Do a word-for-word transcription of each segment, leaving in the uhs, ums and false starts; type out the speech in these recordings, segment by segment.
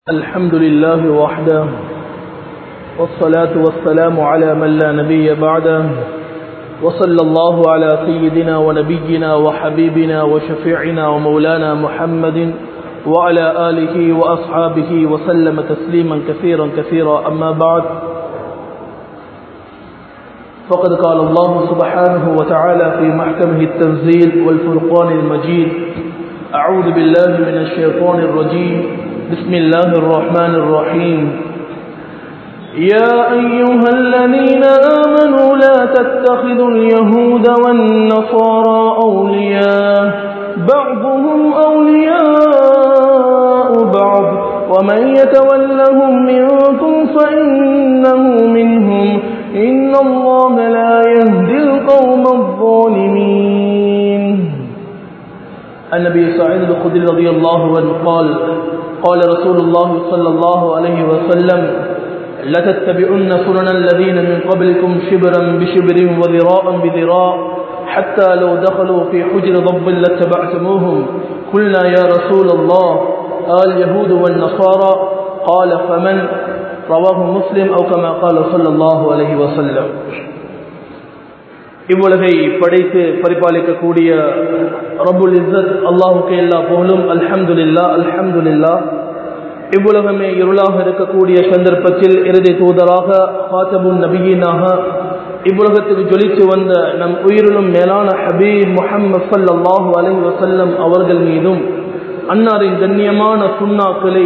الحمد لله وحده والصلاة والسلام على من لا نبي بعده وصلى الله على سيدنا ونبينا وحبيبنا وشفيعنا ومولانا محمد وعلى آله وأصحابه وسلم تسليما كثيرا كثيرا أما بعد فقد قال الله سبحانه وتعالى في محكمه التنزيل والفرقان المجيد أعوذ بالله من الشيطان الرجيم بسم الله الرحمن الرحيم يا أيها الذين آمنوا لا تتخذوا اليهود والنصارى أولياء بعضهم أولياء بعض ومن يتولهم منكم فإنه منهم إن الله لا يهدي القوم الظالمين. النبي سعيد الخدري رضي الله عنه قال قال رسول الله صلى الله عليه وسلم لتتبعن سنن الذين من قبلكم شبرا بشبر وذراعا بذراع حتى لو دخلوا في حجر ضب لاتبعتموهم قلنا يا رسول الله قال اليهود والنصارى قال فمن رواه مسلم أو كما قال صلى الله عليه وسلم. இவ்வுலகை படைத்து பரிபாலிக்கக்கூடிய ரப்புல் இஸ்ஸத் அல்லாஹ்வுக்கே எல்லா புகழும். அல்ஹம்துலில்லாஹ் அல்ஹம்துலில்லாஹ். இவ்வுலகமே இருளாக இருக்கக்கூடிய சந்தர்ப்பத்தில் இறுதி தூதராக ஃபாத்திமுன் நபியீனாக இவ்வுலகத்துக்கு ஜொலித்து வந்த நம் உயிரிலும் மேலான ஹபீப் முஹம்மது ஸல்லல்லாஹு அலைஹி வஸல்லம் அவர்கள் மீதும் அன்னாரின் கண்ணியமான சுன்னாக்களை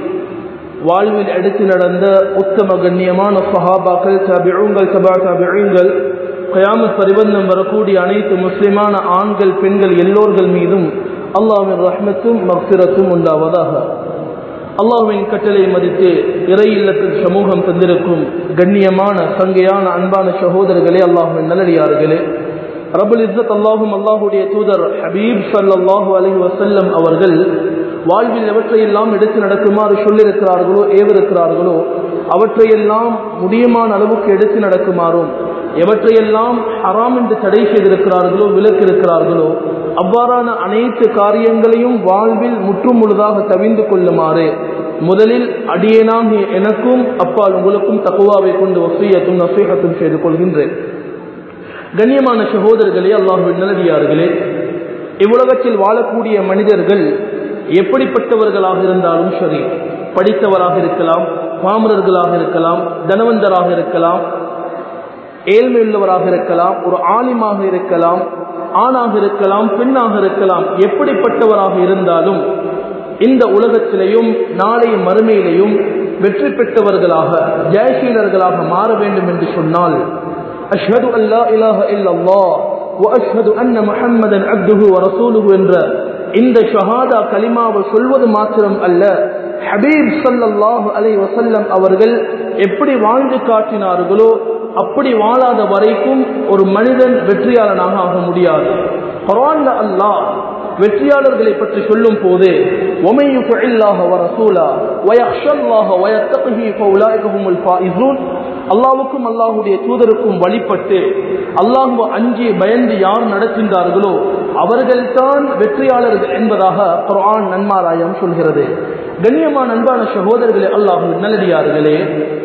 வாழ்வில் எடுத்து நடந்த உத்தம கண்ணியமான சஹாபாக்கள், தபிஊன்கள், தபா தபிஊன்கள், கியாமத் பரிவந்தம் வரக்கூடிய அனைத்து முஸ்லிமான ஆண்கள் பெண்கள் எல்லோர்கள் மீதும் அல்லாஹ்வின் ரஹ்மத்தும் மக்ஃபிரத்தும் உண்டாவதாக. அல்லாஹ்வின் கட்டளை மதித்து இறை இல்லத்தில் சமூகம் தந்திருக்கும் கண்ணியமான சங்கையான அன்பான சகோதரர்களே, அல்லாஹ்வின் நல்லடியார்களே, ரப்புல் இஸ்ஸத் அல்லாஹும் அல்லாஹுடைய தூதர் ஹபீப் ஸல்லல்லாஹு அலைஹி வஸல்லம் அவர்கள் வாழ்வில் எவற்றையெல்லாம் எடுத்து நடக்குமாறு சொல்லியிருக்கிறார்களோ ஏவிருக்கிறார்களோ அவற்றையெல்லாம் முடியுமான அளவுக்கு எடுத்து நடக்குமாறும், எவற்றையெல்லாம் ஹராம் என்று தடை செய்திருக்கிறார்களோ விலக்கிருக்கிறார்களோ அவ்வாறான அனைத்து காரியங்களையும் வாழ்வில் முற்றும் முழுதாக தவிந்து கொள்ளுமாறு முதலில் அடியேனாகிய எனக்கும் அப்பால் உங்களுக்கும் தக்வாவை கொண்டு வஸியத்தும் நஸீஹத்தும் செய்து கொள்கின்றேன். கண்ணியமான சகோதரர்களே, அல்லாஹ்வின் நல்லடியார்களே, இவ்வுலகத்தில் வாழக்கூடிய மனிதர்கள் எப்படிப்பட்டவர்களாக இருந்தாலும் சரி, படித்தவராக இருக்கலாம், பாமரர்களாக இருக்கலாம், தனவந்தராக இருக்கலாம், ஏழ்மையுள்ளவராக இருக்கலாம், ஒரு ஆலிமாக இருக்கலாம், ஆணாக இருக்கலாம், பெண்ணாக இருக்கலாம், எப்படிப்பட்டவராக இருந்தாலும் இந்த உலகத்திலேயும் நாளை மறுமையிலையும் வெற்றி பெற்றவர்களாக ஜெயசீலர்களாக மாற வேண்டும் என்று சொன்னால் அஷ்ஹது அல்லா இலாஹ இல்லல்லாஹ் வ அஷ்ஹது அன்ன முஹம்மதன் அப்துஹு வ ரசூலுஹு என்ற இந்த ஷஹாதா கலிமாவை சொல்வது மாத்திரம் அல்ல, ஹபீப் ஸல்லல்லாஹு அலைஹி வஸல்லம் அவர்கள் எப்படி வாழ்ந்து காட்டினார்களோ அப்படி வாழாத வரைக்கும் ஒரு மனிதன் வெற்றியாளனாக ஆக முடியாது. குர்ஆன்ல அல்லாஹ் வெற்றியாளர்களை பற்றி சொல்லும் போது وَمَن يُطِعِ اللَّهَ وَرَسُولَهُ وَيَخْشَ اللَّهَ وَيَتَّقِهِ فَأُولَٰئِكَ هُمُ الْفَائِزُونَ. அல்லாஹ்வுக்கும் அல்லாஹ்வுடைய தூதருக்கும் வழிபட்டு அல்லாஹ்வை அஞ்சி பயந்து யார் நடக்கின்றார்களோ அவர்கள்தான் வெற்றியாளர்கள் என்பதாக குர்ஆன் நன்மாராயம் சொல்கிறது. கண்ணியமான அன்பான சகோதரர்களே, அல்லாஹ்வின் நல்லடியார்களே,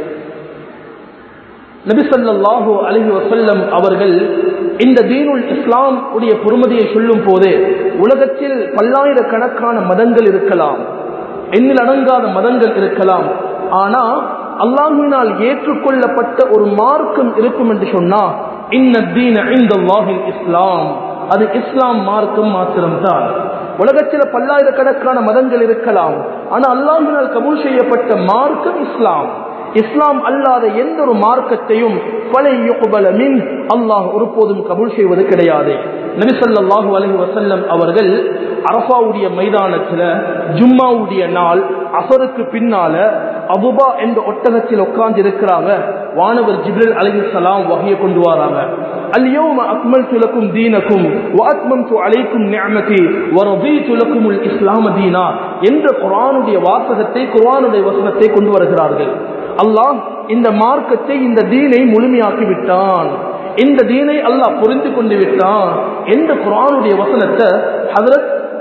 நபி ஸல்லல்லாஹு அலைஹி வஸல்லம் அவர்கள் இந்த தீனுல் இஸ்லாம் உடைய பொறுமதியை சொல்லும் போது உலகத்தில் பல்லாயிரக்கணக்கான மதங்கள் இருக்கலாம், எண்ணில் அடங்காத மதங்கள் இருக்கலாம், ஆனா அல்லாஹ்வினால் ஏற்றுக்கொள்ளப்பட்ட ஒரு மார்க்கம் இருக்கும் என்று சொன்னா இன்ன தீன இன்தல்லாஹில் இஸ்லாம், அது இஸ்லாம் மார்க்கம் மாத்திரம்தான். உலகத்தில் பல்லாயிரக்கணக்கான மதங்கள் இருக்கலாம், ஆனா அல்லாஹ்வினால் கபூல் செய்யப்பட்ட மார்க்கம் இஸ்லாம். இஸ்லாம் அல்லாத எந்த ஒரு மார்க்கத்தையும் அல்லாஹ் ஒருபோதும் கபூல் செய்வது கிடையாது. நபி ஸல்லல்லாஹு அலைஹி வஸல்லம் அவர்கள் அரஃபாவுடைய மைதானத்துல ஜும்மாவுடைய நாள் அஸருக்கு பின்னால அபுபா என்ற ஒட்டகத்தில் உட்கார்ந்து இருக்கிறாங்க. வானவர் ஜிப்ரீல் அலைஹிஸ்ஸலாம் வஹியை கொண்டு வராங்க. அல்யௌம அக்மல்து லக்கும் தீனக்கும் வ அத்மம்து அலைக்கும் நிஅமதி வ ரதீது லக்குமுல் இஸ்லாம தீனா என்ற குர்ஆனுடைய வாசகத்தை, குர்ஆனுடைய வசனத்தை கொண்டு வருகிறார்கள். அல்லாஹ் இந்த மார்க்கத்தை, இந்த தீனை முழுமையாக்கி விட்டான், இந்த தீனை அல்லாஹ் புரிந்து கொண்டு விட்டான் என்ற குர்ஆனுடைய வசனத்தை ஹஜ்ரத்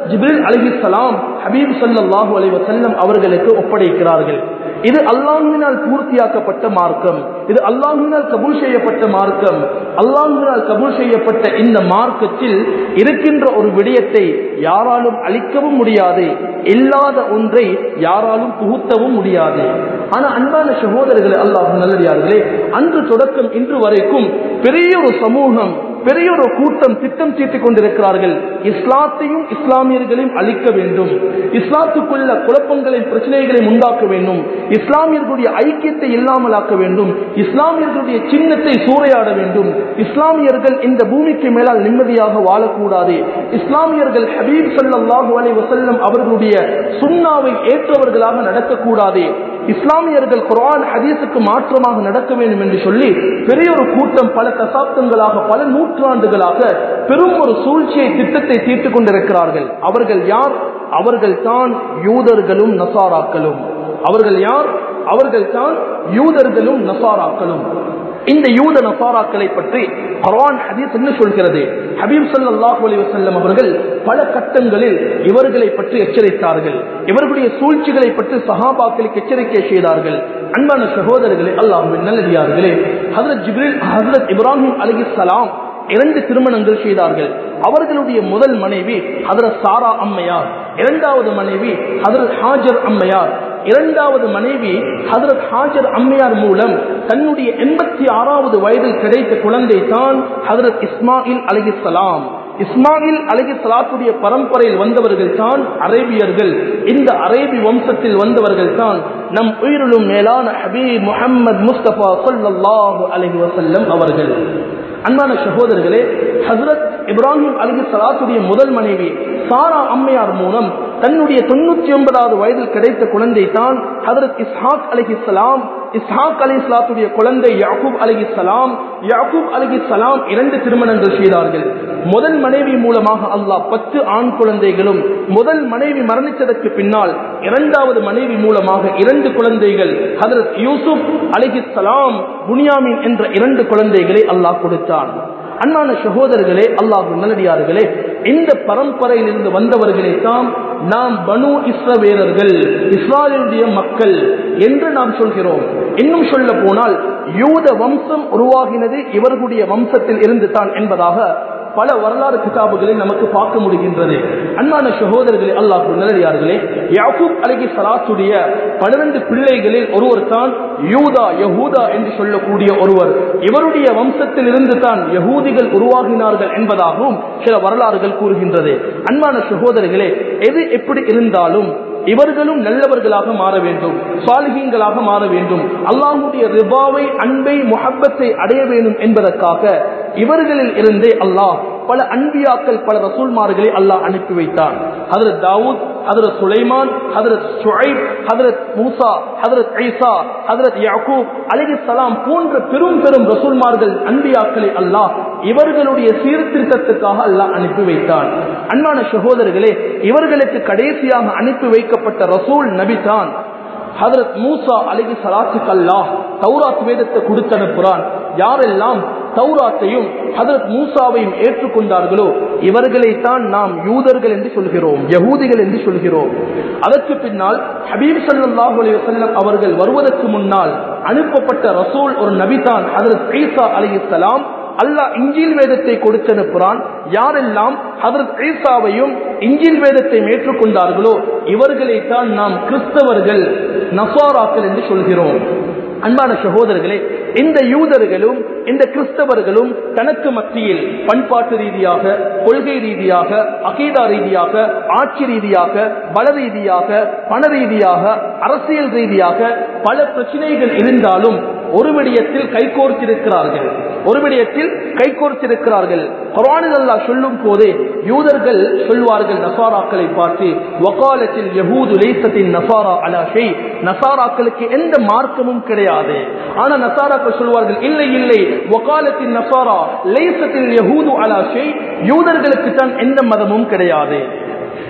ஜிப்ரீல் அலைஹிஸ்ஸலாம் ஹபீப் ஸல்லல்லாஹு அலைஹி வஸல்லம் அவர்களுக்கு ஒப்படைக்கிறார்கள். இது அல்லாஹ்வினால் பூர்த்தியாக்கப்பட்ட மார்க்கம், இது அல்லாஹ்வினால் கபூல் செய்யப்பட்ட மார்க்கம். அல்லாஹ்வினால் கபூல் செய்யப்பட்ட இந்த மார்க்கத்தில் இருக்கின்ற ஒரு விடயத்தை யாராலும் அழிக்கவும் முடியாது, இல்லாத ஒன்றை யாராலும் புகுத்தவும் முடியாது. ஆனா அன்பான சகோதரர்களே, அல்லாஹ் நல்லடியார்களே, அன்று தொடக்கம் இன்று வரைக்கும் பெரிய ஒரு சமூகம், பெரிய ஒரு கூட்டம் திட்டம் தீட்டிக் கொண்டிருக்கிறார்கள். இஸ்லாத்தையும் இஸ்லாமியர்களையும் அழிக்க வேண்டும், இஸ்லாத்துக்குள்ள குழப்பங்களையும் பிரச்சனைகளையும் உண்டாக்க வேண்டும், இஸ்லாமியர்களுடைய ஐக்கியத்தை இல்லாமலாக்க வேண்டும், இஸ்லாமியர்களுடைய சின்னத்தை சூறையாட வேண்டும், இஸ்லாமியர்கள் இந்த பூமிக்கு மேலால் நிம்மதியாக வாழக்கூடாது, இஸ்லாமியர்கள் ஹபீப் ஸல்லல்லாஹு அலைஹி வஸல்லம் அவர்களுடைய சுன்னாவை ஏற்றவர்களாக நடக்கக்கூடாது, இஸ்லாமியர்கள் குர்ஆன் ஹதீஸுக்கு மாற்றமாக நடக்க வேண்டும் என்று சொல்லி பெரிய ஒரு கூட்டம் பல தசாப்தங்களாக பல நூற்றாண்டுகளாக பெரும் ஒரு சூழ்ச்சியை திட்டத்தை தீர்த்துக் கொண்டிருக்கிறார்கள். அவர்கள் யார்? அவர்கள் தான் யூதர்களும் நசாராக்களும். அவர்கள் யார்? அவர்கள் தான் யூதர்களும் நசாராக்களும். இந்த யூத நசாராக்களை பற்றி குர்ஆன் ஹதீஸ் என்ன சொல்கிறது? ஹபீப் ஸல்லல்லாஹு அலைஹி வஸல்லம் அவர்கள் பல கட்டங்களில் இவர்களை பற்றி எச்சரித்தார்கள், இவர்களுடைய சூழ்ச்சிகளை பற்றி சஹாபாக்களுக்கு எச்சரிக்கை செய்தார்கள். அன்பான சகோதரர்களே, அல்லாஹ்வின் நல்லடியார்களே, ஹஜ்ரத் ஜிப்ரீல் ஹஜ்ரத் இப்ராஹிம் அலைஹிஸ்ஸலாம் இரண்டு திருமணங்கள் செய்தார்கள். அவர்களுடைய முதல் மனைவி ஹஜ்ரத் சாரா அம்மையார், இரண்டாவது மனைவி ஹஜ்ரத் ஹாஜர் அம்மையார். இரண்டாவது மனைவி ஹஜ்ரத் ஹாஜர் அம்மையார் மூலம் தன்னுடைய எண்பத்தி ஆறாவது வயதில் கிடைத்த குழந்தை தான் ஹஜ்ரத் இஸ்மாயில் அலைஹிஸ்ஸலாம். இஸ்மாயில் அலைஹிஸ்ஸலாத்துடைய பரம்பரையில் வந்தவர்கள் தான் அரேபியர்கள். இந்த அரேபி வம்சத்தில் வந்தவர்கள் தான் நம் உயிரிலும் மேலான ஹபீப் முஹம்மது முஸ்தபா ஸல்லல்லாஹு அலைஹி வஸல்லம் அவர்கள். அன்பான சகோதரர்களே, ஹஜ்ரத் இப்ராஹிம் அலைஹிஸ்ஸலாத்துடைய முதல் மனைவி சாரா அம்மையார் மூலம் தன்னுடைய தொண்ணூத்தி ஒன்பதாவது வயதில் கிடைத்த குழந்தை தான் ஹஜ்ரத் இஸ்ஹாக் அலைஹிஸ்ஸலாம். இஸ்ஹாக் அலைஹிஸ்ஸலாத்துடைய குழந்தை யாக்கூப் அலைஹிஸ்ஸலாம். யாக்கூப் அலைஹிஸ்ஸலாம் இரண்டு திருமணங்கள் செய்தார்கள். முதல் மனைவி மூலமாக அல்லாஹ் பத்து ஆண் குழந்தைகளும், முதல் மனைவி மரணித்ததற்கு பின்னால் இரண்டாவது மனைவி மூலமாக இரண்டு குழந்தைகள் ஹஜ்ரத் யூசுப் அலைஹிஸ்ஸலாம், புனியாமின் என்ற இரண்டு குழந்தைகளை அல்லாஹ் கொடுத்தான். அன்பான சகோதரர்களே, அல்லாஹ் நல்லடியார்களே, இந்த பரம்பரையில் இருந்து வந்தவர்களை தான் நாம் பனு இஸ்ரவேலர்கள், இஸ்ராயேலுடைய மக்கள் என்று நாம் சொல்கிறோம். இன்னும் சொல்ல போனால் யூத வம்சம் உருவாகினது இவர்களுடைய வம்சத்தில் இருந்து தான் என்பதாக பல வரலாறு கிதாபுகளில் நமக்கு பார்க்க முடிகின்றது. அன்பான சகோதரர்களே, அல்லாஹ் நல்லடியார்களே, யாக்கூப் அலைஹிஸ்ஸலாத்துடைய பன்னிரண்டு பிள்ளைகளில் ஒருவர் தான் யூதா, யஹூதா என்று சொல்லக்கூடிய ஒருவர். இவருடைய வம்சத்தில் இருந்து தான் யஹூதிகள் உருவாகினார்கள் என்பதாகவும் சில வரலாறுகள் கூறுகின்றது. அன்பான சகோதரர்களே, எது எப்படி இருந்தாலும் இவர்களும் நல்லவர்களாக மாற வேண்டும், சாலிஹீன்களாக மாற வேண்டும், அல்லாஹ்வுடைய ரிபாவை, அன்பை, முஹப்பத்தை அடைய வேண்டும் என்பதற்காக இவர்களில் இருந்தே அல்லாஹ் பல அன்பியாக்கள், பல ரசூல்மார்களை அல்லாஹ் அனுப்பி வைத்தார். ஹஜ்ரத் தாவூத், ஹஜ்ரத் சுலைமான், ஹஜ்ரத் ஷுஐப், ஹஜ்ரத் மூசா, ஹஜ்ரத் ஈசா, ஹஜ்ரத் யாக்கூப் அலைஹிஸ்ஸலாம் போன்ற பெரும் பெரும் ரசூல்மார்கள், அன்பியாக்களை அல்லாஹ் இவர்களுடைய சீர்திருத்தத்துக்காக அல்லாஹ் அனுப்பி வைத்தார். அன்பான சகோதரர்களே, இவர்களுக்கு கடைசியாக அனுப்பி வைக்கப்பட்ட ரசூல் நபி தான் ஹஜ்ரத் மூசா அலைஹிஸ்ஸலாத்துக்கு அல்லாஹ் தௌராத் வேதத்தை கொடுத்து அனுப்புகிறான். யாரெல்லாம் தௌராத்தையும் ஹஜ்ரத் மூசாவையும் ஏற்றுக்கொண்டார்களோ இவர்களைத்தான் நாம் யூதர்கள் என்று சொல்கிறோம், யஹூதிகள் என்று சொல்கிறோம். அதற்கு பின்னால் ஹபீப் ஸல்லல்லாஹு அலைஹி வஸல்லம் அவர்கள் வருவதற்கு முன்னால் அனுப்பப்பட்ட ரசூல் ஒரு நபி தான் ஹஜ்ரத் ஈசா அலைஹிஸ்ஸலாம். அல்லாஹ் இஞ்சில் வேதத்தை கொடுத்து அனுப்புகிறான். யாரெல்லாம் ஹஜ்ரத் ஈசாவையும் இஞ்சில் வேதத்தை ஏற்றுக்கொண்டார்களோ இவர்களைத்தான் நாம் கிறிஸ்தவர்கள், நசாராக்கள் என்று சொல்கிறோம். அன்பான சகோதரர்களே, இந்த யூதர்களும் இந்த கிறிஸ்தவர்களும் தனக்கு மத்தியில் பண்பாட்டு ரீதியாக, கொள்கை ரீதியாக, அகீதா ரீதியாக, ஆட்சி ரீதியாக, பல ரீதியாக, பண ரீதியாக, அரசியல் ரீதியாக பல பிரச்சனைகள் இருந்தாலும் ஒரு விடயத்தில் கைகோர்த்திருக்கிறார்கள், ஒரு விடயத்தில் கைகோர்த்திருக்கிறார்கள். குர்ஆனில் அல்லாஹ் சொல்லும் போதே யூதர்கள் சொல்வார்கள் நசாராக்களை பார்த்து, வகாலத்தில் யஹூது லைஸத்தின் நசாரா அலா ஷை, நசாராக்களுக்கு எந்த மார்க்கமும் கிடையாது. ஆனா நசாராக்கள் சொல்வார்கள் இல்லை இல்லை, வகாலத்தின் நசாரா லைஸத்தில் யஹூது அலா ஷை, யூதர்களுக்கு தான் எந்த மதமும் கிடையாது.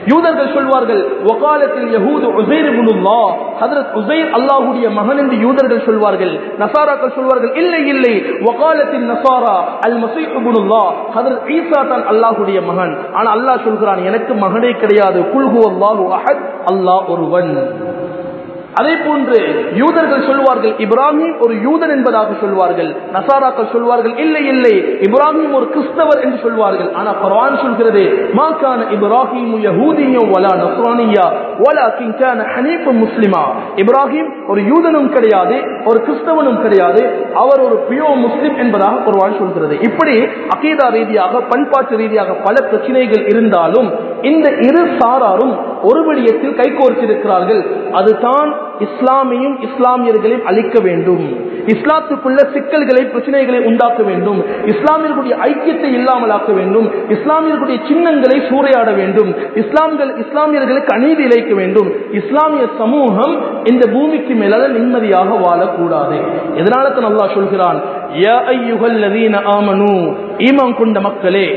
யூதர்கள் சொல்வார்கள் வகாலத்தில் யஹூது உஸைர் இப்னுல்லாஹ், ஹஜ்ரத் உஸைர் அல்லாஹ்வுடைய மகன் என்று யூதர்கள் சொல்வார்கள். நசாராக்கள் சொல்வார்கள் இல்லை இல்லை வகாலத்தில் நசாரா அல் மஸீஹ் இப்னுல்லாஹ், ஹஜ்ரத் ஈசா தான் அல்லாஹ்வுடைய மகன். ஆனா அல்லாஹ் சொல்கிறான் எனக்கு மகனே கிடையாது, குல் ஹுவல்லாஹு அஹத், அல்லாஹ் ஒருவன். அதே போன்று யூதர்கள் சொல்வார்கள் இப்ராஹிம் ஒரு யூதன் என்பதாக சொல்வார்கள். நசாராக்கள் சொல்வார்கள் இல்லை இல்லை இப்ராஹிம் ஒரு கிறிஸ்தவர் என்று சொல்வார்கள். ஆனா குர்ஆன் சொல்கிறது மா கான இப்ராஹிம் யஹூதிய்யா வலா நஸ்ரானிய்யா வலாகின் கான ஹனீஃபன் முஸ்லிமா. இப்ராஹிம் ஒரு யூதனும் கிடையாது, ஒரு கிறிஸ்தவனும் கிடையாது, அவர் ஒரு பியோ முஸ்லிம் என்பதாக குர்ஆன் சொல்கிறது. இப்படி அகீதா ரீதியாக பண்பாட்டு ரீதியாக பல பிரச்சனைகள் இருந்தாலும் இந்த இரு சாராரும் ஒரு விடயத்தில் கைகோர்த்திருக்கிறார்கள். அதுதான் இஸ்லாமையும் இஸ்லாமியர்களையும் அழிக்க வேண்டும், இஸ்லாத்துக்குள்ள சிக்கல்களை பிரச்சனைகளை உண்டாக்க வேண்டும், இஸ்லாமியர்களுடைய ஐக்கியத்தை இல்லாமலாக்க வேண்டும், இஸ்லாமியர்களுடைய சின்னங்களை சூறையாட வேண்டும், இஸ்லாம்கள் இஸ்லாமியர்களுக்கு அநீதி இழைக்க வேண்டும். இஸ்லாமிய சமூகம் இந்த பூமிக்கு மேலாக நிம்மதியாக வாழக்கூடாது. இதனால தான் அல்லாஹ் சொல்கிறான் யா அய்யுஹல்லதீன ஆமனூ, ஈமான் கொண்ட மக்களே,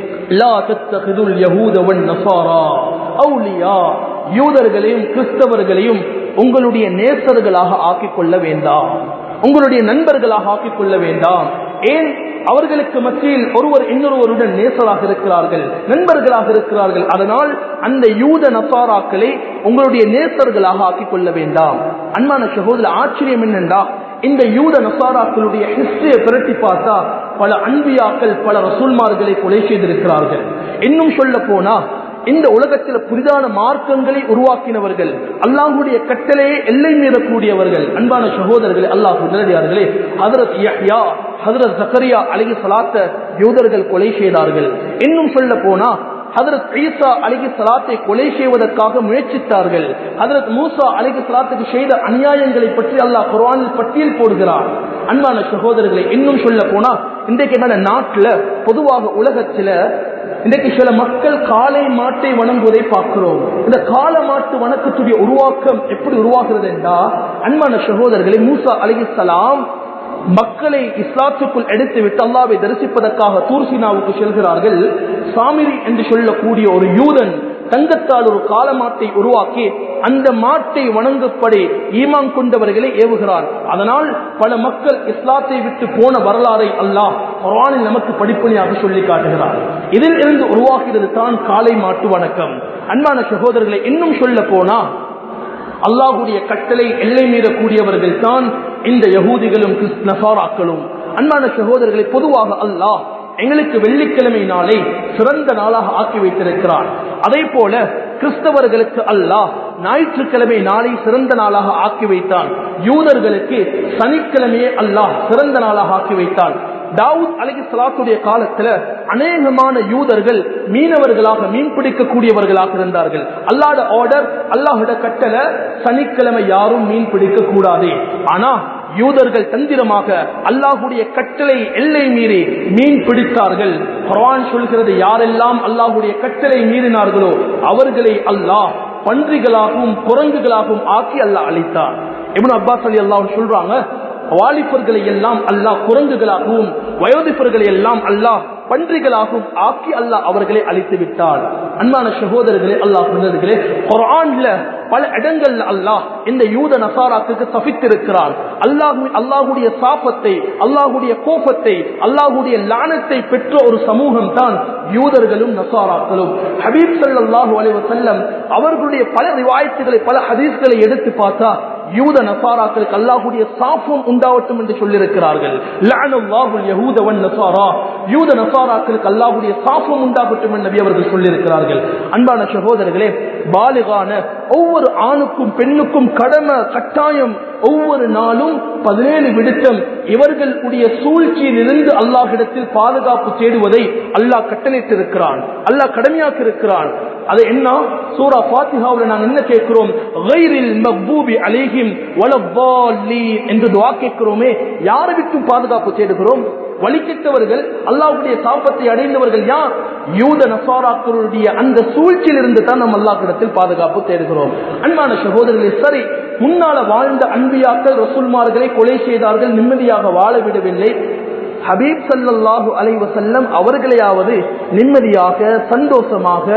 லா தத்தகிதுல் யஹூத வன் நஸாரா அவுலியா, யூதர்களையும் கிறிஸ்தவர்களையும் உங்களுடைய நேசர்களாக ஆக்கிக் கொள்ள வேண்டாம், உங்களுடைய நண்பர்களாக ஆக்கிக் கொள்ள வேண்டாம். ஏன்? அவர்களுக்கு மத்தியில் ஒருவர் இன்னொருவருடன் நேசராக இருக்கிறார்கள், நண்பர்களாக இருக்கிறார்கள். அதனால் அந்த யூத நசாராக்களை உங்களுடைய நேசர்களாக ஆக்கிக் கொள்ள வேண்டாம். அன்பான சகோதரர், ஆச்சரியம் என்னென்றா இந்த யூத நசாராக்களுடைய ஹிஸ்டரியை பிரட்டி பார்த்தா பல அன்பியாக்கள் பல ரசூல்மார்களை கொலை செய்திருக்கிறார்கள். இன்னும் சொல்ல போனா இந்த உலகத்தில் புதிதான மார்க்கங்களை உருவாக்கினவர்கள், அல்லாஹ்வுடைய கட்டளையை எல்லை மீறக்கூடியவர்கள். அன்பான சகோதரர்களே, அல்லாஹ் நல்லடியார்களே, ஹஜ்ரத் யஹ்யா, ஹஜ்ரத் ஜக்கரியா அலைஹிஸ்ஸலாத்தை யூதர்கள் கொலை செய்தார்கள். இன்னும் சொல்ல போனா ஹஜ்ரத் ஈசா அலைஹிஸ்ஸலாத்தை கொலை செய்வதற்காக முயற்சித்தார்கள். ஹஜ்ரத் மூசா அலைஹிஸ்ஸலாத்துக்கு செய்த அநியாயங்களை பற்றி அல்லாஹ் குர்ஆனில் பட்டியல் போடுகிறார். அன்பான சகோதரர்களை, இன்னும் சொல்ல போனா இன்றைக்கு என்ன நாட்டில் பொதுவாக உலகத்தில் இன்றைக்கு சில மக்கள் காளை மாட்டை வணங்குவதை பார்க்கிறோம். இந்த காளை மாட்டு வணக்கத்துடைய உருவாக்கம் எப்படி உருவாகிறது என்றா, அன்பான சகோதரர்களை, மூசா அலைஹிஸ்ஸலாம் மக்களை இஸ்லாத்துக்குள் எடுத்து விட்டு அல்லாஹ்வை தரிசிப்பதற்காக தூர்சினாவுக்கு செல்கிறார்கள். சாமிரி என்று சொல்லக்கூடிய ஒரு யூதன் தங்கத்தால் ஒரு காளமாட்டை உருவாக்கி அந்த மாட்டை வணங்கும்படி ஈமான் கொண்டவர்களை ஏவுகிறார். அதனால் பல மக்கள் இஸ்லாத்தை விட்டு போன வரலாறை அல்லாஹ் குர்ஆனில் நமக்கு படிப்படியாக சொல்லி காட்டுகிறார். இதில் இருந்து உருவாகிறது தான் காளை மாட்டு வணக்கம். அன்பான சகோதரர்களை, இன்னும் சொல்ல போனா அல்லாஹ்வுடைய கட்டளை எல்லை மீறக்கூடியவர்கள் தான் இந்த யஹூதிகளும் நசாராக்களும். அன்பான சகோதரர்களை, பொதுவாக அல்லாஹ் எங்களுக்கு வெள்ளிக்கிழமை நாளை சிறந்த நாளாக ஆக்கி வைத்திருக்கிறார். அதே போல கிறிஸ்தவர்களுக்கு அல்லாஹ் ஞாயிற்றுக்கிழமை நாளை சிறந்த நாளாக ஆக்கி வைத்தான். யூதர்களுக்கு சனிக்கிழமையே அல்லாஹ் சிறந்த நாளாக ஆக்கி வைத்தான். தாவூத் அலைஹிஸ்ஸலாத்துடைய காலத்துல அநேகமான யூதர்கள் மீனவர்களாக மீன் பிடிக்கக்கூடியவர்களாக இருந்தார்கள். அல்லாஹ்வுடைய ஆர்டர், அல்லாஹ்வுடைய கட்டளை, சனிக்கிழமை யாரும் மீன் பிடிக்க கூடாது. ஆனா யூதர்கள் தந்திரமாக அல்லாஹ்வுடைய கட்டளை எல்லை மீறி மீன் பிடித்தார்கள். குர்ஆன் சொல்கிறது, யாரெல்லாம் அல்லாஹ்வுடைய கட்டளை மீறினார்களோ அவர்களை அல்லாஹ் பன்றிகளாகவும் குரங்குகளாகவும் ஆக்கி அல்லாஹ் அழித்தார். இப்னு அப்பாஸ் ரலியல்லாஹு அன்ஹு சொல்றாங்க, வாலிபர்களை எல்லாம் அல்லாஹ் குரங்குகளாகவும் வயோதிபர்களை எல்லாம் அல்லாஹ் பன்றிகளாகவும் ஆக்கி அல்லாஹ் அவர்களை அழித்து விட்டார். அன்பான சகோதரர்களே, அல்லாஹ் சொன்னதுகளே, குர்ஆன்ல பல இடங்கள்ல அல்லாஹ் இந்த யூத நசாராக்கு தப்பித்திருக்கிறான். அல்லாஹ் அல்லாஹ்வுடைய சாபத்தை, அல்லாஹ்வுடைய கோபத்தை, அல்லாஹ்வுடைய லானத்தை பெற்ற ஒரு சமூகம் தான் யூதர்களும் நசாராக்களும். ஹபீப் ஸல்லல்லாஹு அலைஹி வஸல்லம் அவர்களுடைய பல ரிவாயத்துகளை, பல ஹதீஸ்களை எடுத்து பார்த்தா யூத நசாராக்களுக்கு அல்லாஹ்வுடைய சாபம் உண்டாவட்டும் என்று சொல்லியிருக்கிறார்கள். லஅனல்லாஹுல் யஹூத வன் நஸாரா, யூத நசாராக்களுக்கு அல்லாஹ்வுடைய சாபம் உண்டாகட்டும் என்று நபி அவர்கள் சொல்லியிருக்கிறார்கள். அன்பான சகோதரர்களே, பாலிகான ஒவ்வொரு ஆணுக்கும் பெண்ணுக்கும் கடமை கட்டாயம் ஒவ்வொரு நாளும் பதினேழு விடுத்தம் இவர்களுடைய சூழ்ச்சியில் இருந்து அல்லாஹ்விடத்தில் பாதுகாப்பு தேடுவதை அல்லாஹ் கட்டளையிட்டிருக்கிறான், அல்லாஹ் கடமையாக்கி இருக்கிறான். அது என்ன? சூரா ஃபாத்திஹாவுல நாங்க என்ன கேட்கிறோம்? கைரில் மக்பூபி அலைஹிம் வலத்தால்லீன் என்று துஆ கேட்கிறோமே, யாரை விட்டு பாதுகாப்பு தேடுகிறோம்? வழிகெட்டவர்கள், அல்லாஹ்வுடைய சாபத்தை அடைந்தவர்கள் யார்? யூத நசாராக்களுடைய அந்த சூழ்ச்சியில் இருந்து தான் நம்ம அல்லாஹ்விடத்தில் பாதுகாப்பு தேடுகிறோம். அன்பான சகோதரர்களே, சரி, முன்னால வாழ்ந்த அன்பியாக்கள் ரசூல்மார்களை கொலை செய்தார்கள், நிம்மதியாக வாழ விடவில்லை. ஹபீப் ஸல்லல்லாஹு அலைஹி வஸல்லம் அவர்களையாவது நிம்மதியாக சந்தோஷமாக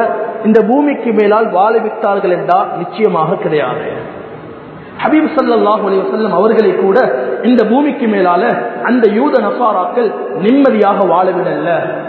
இந்த பூமிக்கு மேலால் வாழவிட்டார்கள் என்றால் நிச்சயமாக கிடையாது. ஹபீப் ஸல்லல்லாஹு அலைஹி வஸல்லம் அவர்களை கூட இந்த பூமிக்கு மேலால அந்த யூத நசாராக்கள் நிம்மதியாக வாழவிடல.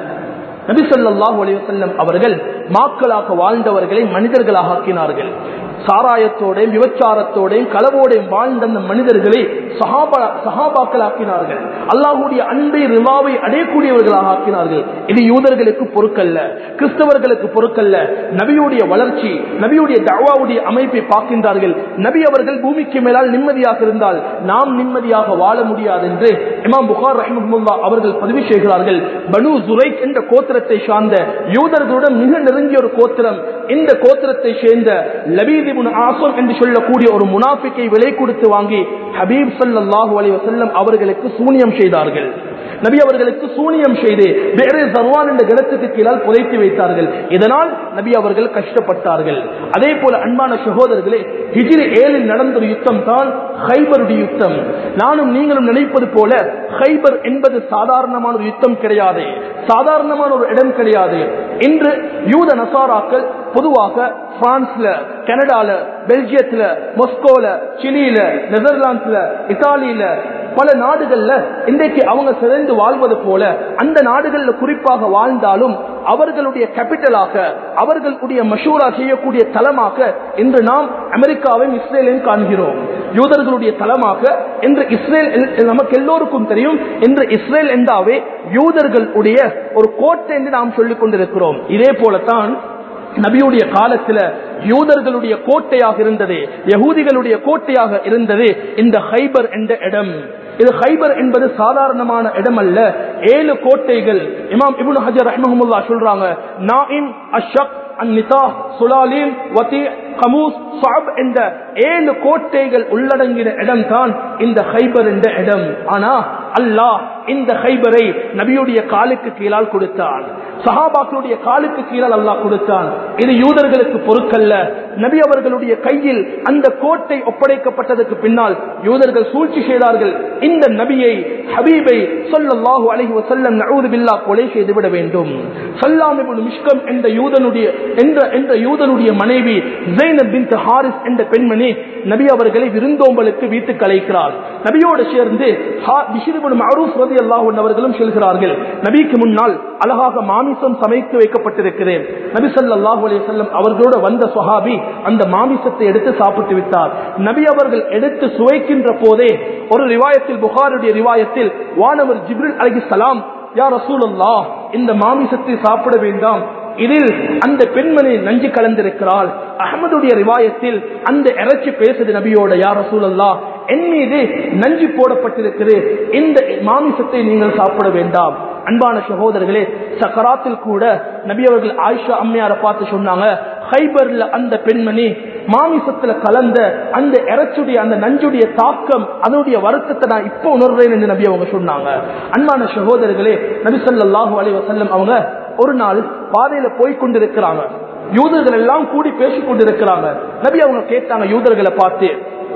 நபி ஸல்லல்லாஹு அலைஹி வஸல்லம் அவர்கள் மாக்களாக வாழ்ந்தவர்களை மனிதர்களாக ஆக்கினார்கள். சாராயத்தோடையும் விபச்சாரத்தோடையும் களவோடையும் வாழ்ந்த அந்த மனிதர்களை சஹாபா சஹாபாக்கள் ஆக்கினார்கள். அல்லாஹ்வுடைய அன்பை ரிவாவை அடையக்கூடியவர்களாக ஆக்கினார்கள். இது யூதர்களுக்கு பொறுக்கல்ல, கிறிஸ்தவர்களுக்கு பொறுக்கல்ல. நபியுடைய வளர்ச்சி, நபியுடைய தஅவாவுடைய அமைப்பை பார்க்கின்றார்கள். நபி அவர்கள் பூமிக்கு மேலால் நிம்மதியாக இருந்தால் நாம் நிம்மதியாக வாழ முடியாது என்று இமாம் புகார் ரஹ்மத்துல்லாஹ் அவர்கள் பதிவு செய்கிறார்கள். பனு ஜுரைக் என்ற கோத்திரத்தை சார்ந்த யூதர்களுடன் மிக நெருங்கிய ஒரு கோத்திரம். இந்த கோத்திரத்தை சேர்ந்த லபீத் இப்னு ஆஸம் என்று சொல்லக்கூடிய ஒரு முனாஃபிக்கை விலை கொடுத்து வாங்கி ஹபீப் ஸல்லல்லாஹு அலைஹி வஸல்லம் அவர்களுக்கு சூனியம் செய்தார்கள். நபி அவர்களுக்கு சூனியம் செய்து வேறு சர்வான் என்ற கிணத்துக்கு கீழால் புதைத்து வைத்தார்கள். இதனால் நபி அவர்கள் கஷ்டப்பட்டார்கள். அதே போல அன்பான சகோதரர்களே, ஹிஜ்ரி ஏழில் நடந்த ஒரு யுத்தம் தான் ஹைபருடைய யுத்தம். நானும் நீங்களும் நினைப்பது போல ஹைபர் என்பது சாதாரணமான ஒரு யுத்தம் கிடையாது, சாதாரணமான ஒரு இடம் கிடையாது. இன்று யூத நசாராக்கள் பொதுவாக பிரான்ஸ்ல, கனடால, பெல்ஜியத்துல, மொஸ்கோல, சிலியில, நெதர்லாந்துல, இத்தாலியில பல நாடுகள்ல இன்றைக்கு அவங்க சிறந்து வாழ்வது போல அந்த நாடுகள்ல குறிப்பாக வாழ்ந்தாலும் அவர்களுடைய கேபிட்டலாக, அவர்களுடைய மஷூரா செய்யக்கூடிய தலமாக இன்று நாம் அமெரிக்காவையும் இஸ்ரேலையும் காண்கிறோம். யூதர்களுடைய தலமாக இன்று இஸ்ரேல் நமக்கு எல்லோருக்கும் தெரியும். இன்று இஸ்ரேல் என்றாவே யூதர்களுடைய ஒரு கோட்டை என்று நாம் சொல்லிக் கொண்டிருக்கிறோம். இதே போலத்தான் நபியுடைய காலத்துல யூதர்களுடைய கோட்டையாக இருந்தது, யகூதிகளுடைய கோட்டையாக இருந்தது இந்த ஹைபர் என்ற இடம். இது ஹைபர் என்பது சாதாரணமான இடம் அல்ல. ஏழு கோட்டைகள். இமாம் இப்னு ஹஜர் ரஹ்மஹுல்லாஹ் சொல்றாங்க, நாஇம், அஷ்ஷக், அன்னிதா, சுலாலிம், வதி, கமூஸ், ஸஅப் என்ற ஏழு கோட்டைகள் உள்ளடங்கிய இடம் தான் இந்த ஹைபர் என்ற இடம். ஆனா அல்லாஹ் இந்த ஹைபரை நபியுடைய காலுக்கு கீழால் கொடுத்தான், சஹாபாக்களுடைய காலுக்கு கீழால் அல்லாஹ் கொடுத்தான். இது யூதர்களுக்கு பொறுக்கல்ல. நபி அவர்களுடைய கையில் அந்த கோட்டை ஒப்படைக்கப்பட்டதற்கு பின்னால் யூதர்கள் சூழ்ச்சி செய்தார்கள். இந்த நபியை, ஹபீபை ஸல்லல்லாஹு அலைஹி வஸல்லம் நஊது பில்லாஹ் கொலை செய்து விட வேண்டும். ஸல்லாம் இப்னு மிஷ்கம் என்ற யூதனுடைய என்ற என்ற யூதனுடைய மனைவி ஸைனப் பின்த் ஹாரிஸ் என்ற பெண்மணி நபி அவர்களை விருந்தோம்பலுக்கு வீட்டுக்கு அழைக்கிறார். நபியோடு சேர்ந்து பிஷ்ர் இப்னு மஅரூஃப் ரலியல்லாஹு அன்ஹு அவர்களும் செல்கிறார்கள். நபிக்கு முன்னால் அழகாக மாமிசம் சமைத்து வைக்கப்பட்டிருக்கிறேன். நபி ஸல்லல்லாஹு அலைஹி வஸல்லம் அவர்களோடு வந்த சஹாபி அந்த மாமிசத்தை எடுத்து சாப்பிட்டு விட்டார். நபி அவர்கள் எடுத்து சுவைக்கின்ற போதே ஒரு ரிவாயத்தில், புகாரியுடைய ரிவாயத்தில், வானவர் ஜிப்ரீல் அலைஹிஸ்ஸலாம், யா ரசூலல்லாஹ், இந்த மாமிசத்தை சாப்பிட வேண்டாம், இதில் அந்த பெண்மணி நஞ்சு கலந்திருக்கிறாள். அஹ்மதுடைய ரிவாயத்தில் அந்த இறைச்சி பேசுது நபியோட, யா ரசூலல்லாஹ், என் மீது நஞ்சு போடப்பட்டிருக்கிறது, இந்த மாமிசத்தை நீங்கள் சாப்பிட வேண்டாம். அன்பான சகோதரர்களே, சக்கராத்தில் கூட நபி அவர்கள் ஆயிஷா அம்மையாரை பார்த்து சொன்னாங்க, ஹைபர்ல அந்த பெண்மணி மாமிசத்துல கலந்த அந்த இறைச்சுடைய அந்த நஞ்சுடைய தாக்கம், அதனுடைய வருத்தத்தை நான் இப்ப உணர்றேன் என்று நபி அவங்க சொன்னாங்க. அன்பான சகோதரர்களே, நபி ஸல்லல்லாஹு அலைஹி வஸல்லம் அவங்க ஒரு நாள் பாதையில போய் கொண்டிருக்கிறாங்க. யூதர்கள் எல்லாம் கூடி பேசிக் கொண்டிருக்கிறாங்க. நபி அவங்க கேட்டாங்க யூதர்களை பார்த்து,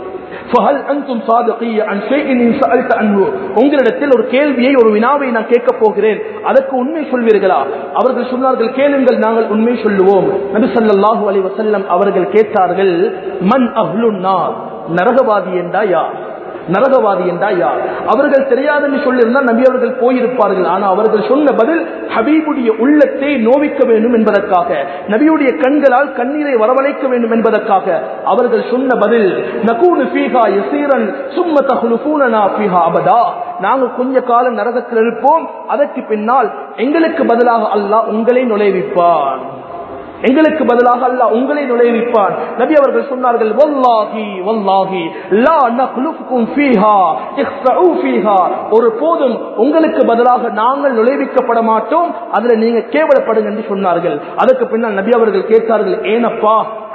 உங்களிடத்தில் ஒரு கேள்வியை, ஒரு வினாவை நான் கேட்க போகிறேன், அதற்கு உண்மை சொல்வீர்களா? அவர்கள் சொன்னார்கள், கேளுங்கள், நாங்கள் உண்மை சொல்லுவோம். நபி ஸல்லல்லாஹு அலைஹி வஸல்லம் அவர்கள் கேட்டார்கள், மன் அஹ்லுன் நார், நரகவாதி என்றா யார்? நரகவாதி என்றா யார்? அவர்கள் தெரியாதுன்னு சொல்லியிருந்தால் நபி அவர்கள் போயிருப்பார்கள். ஆனா அவர்கள் சொன்ன பதில் ஹபீபுடைய உள்ளத்தை நோவிக்க வேண்டும் என்பதற்காக, நபியுடைய கண்களால் கண்ணீரை வரவழைக்க வேண்டும் என்பதற்காக அவர்கள் சொன்ன பதில், நகூனு ஃபீஹா யஸீரன் சும்ம தஹ்லுஃபூனனா ஃபீஹா அபதா, நாங்கள் கொஞ்ச காலம் நரகத்தில் இருப்போம், அதற்கு பின்னால் எங்களுக்கு பதிலாக அல்லாஹ் உங்களை நுழைவிப்பான், எங்களுக்கு பதிலாக அல்லாஹ் உங்களை நுழைவிப்பான். நபி அவர்கள் சொன்னார்கள், வல்லாஹி வல்லாஹி லா நக்லுஃபுகும் ஃபீஹா இக்ஸஉ ஃபீஹா, ஒரு போதும் உங்களுக்கு பதிலாக நாங்கள் நுழைவிக்கப்பட மாட்டோம், அதுல நீங்க கேவலப்படுங்க என்று சொன்னார்கள். அதற்கு பின்னால் நபி அவர்கள் கேட்டார்கள், ஏனப்பா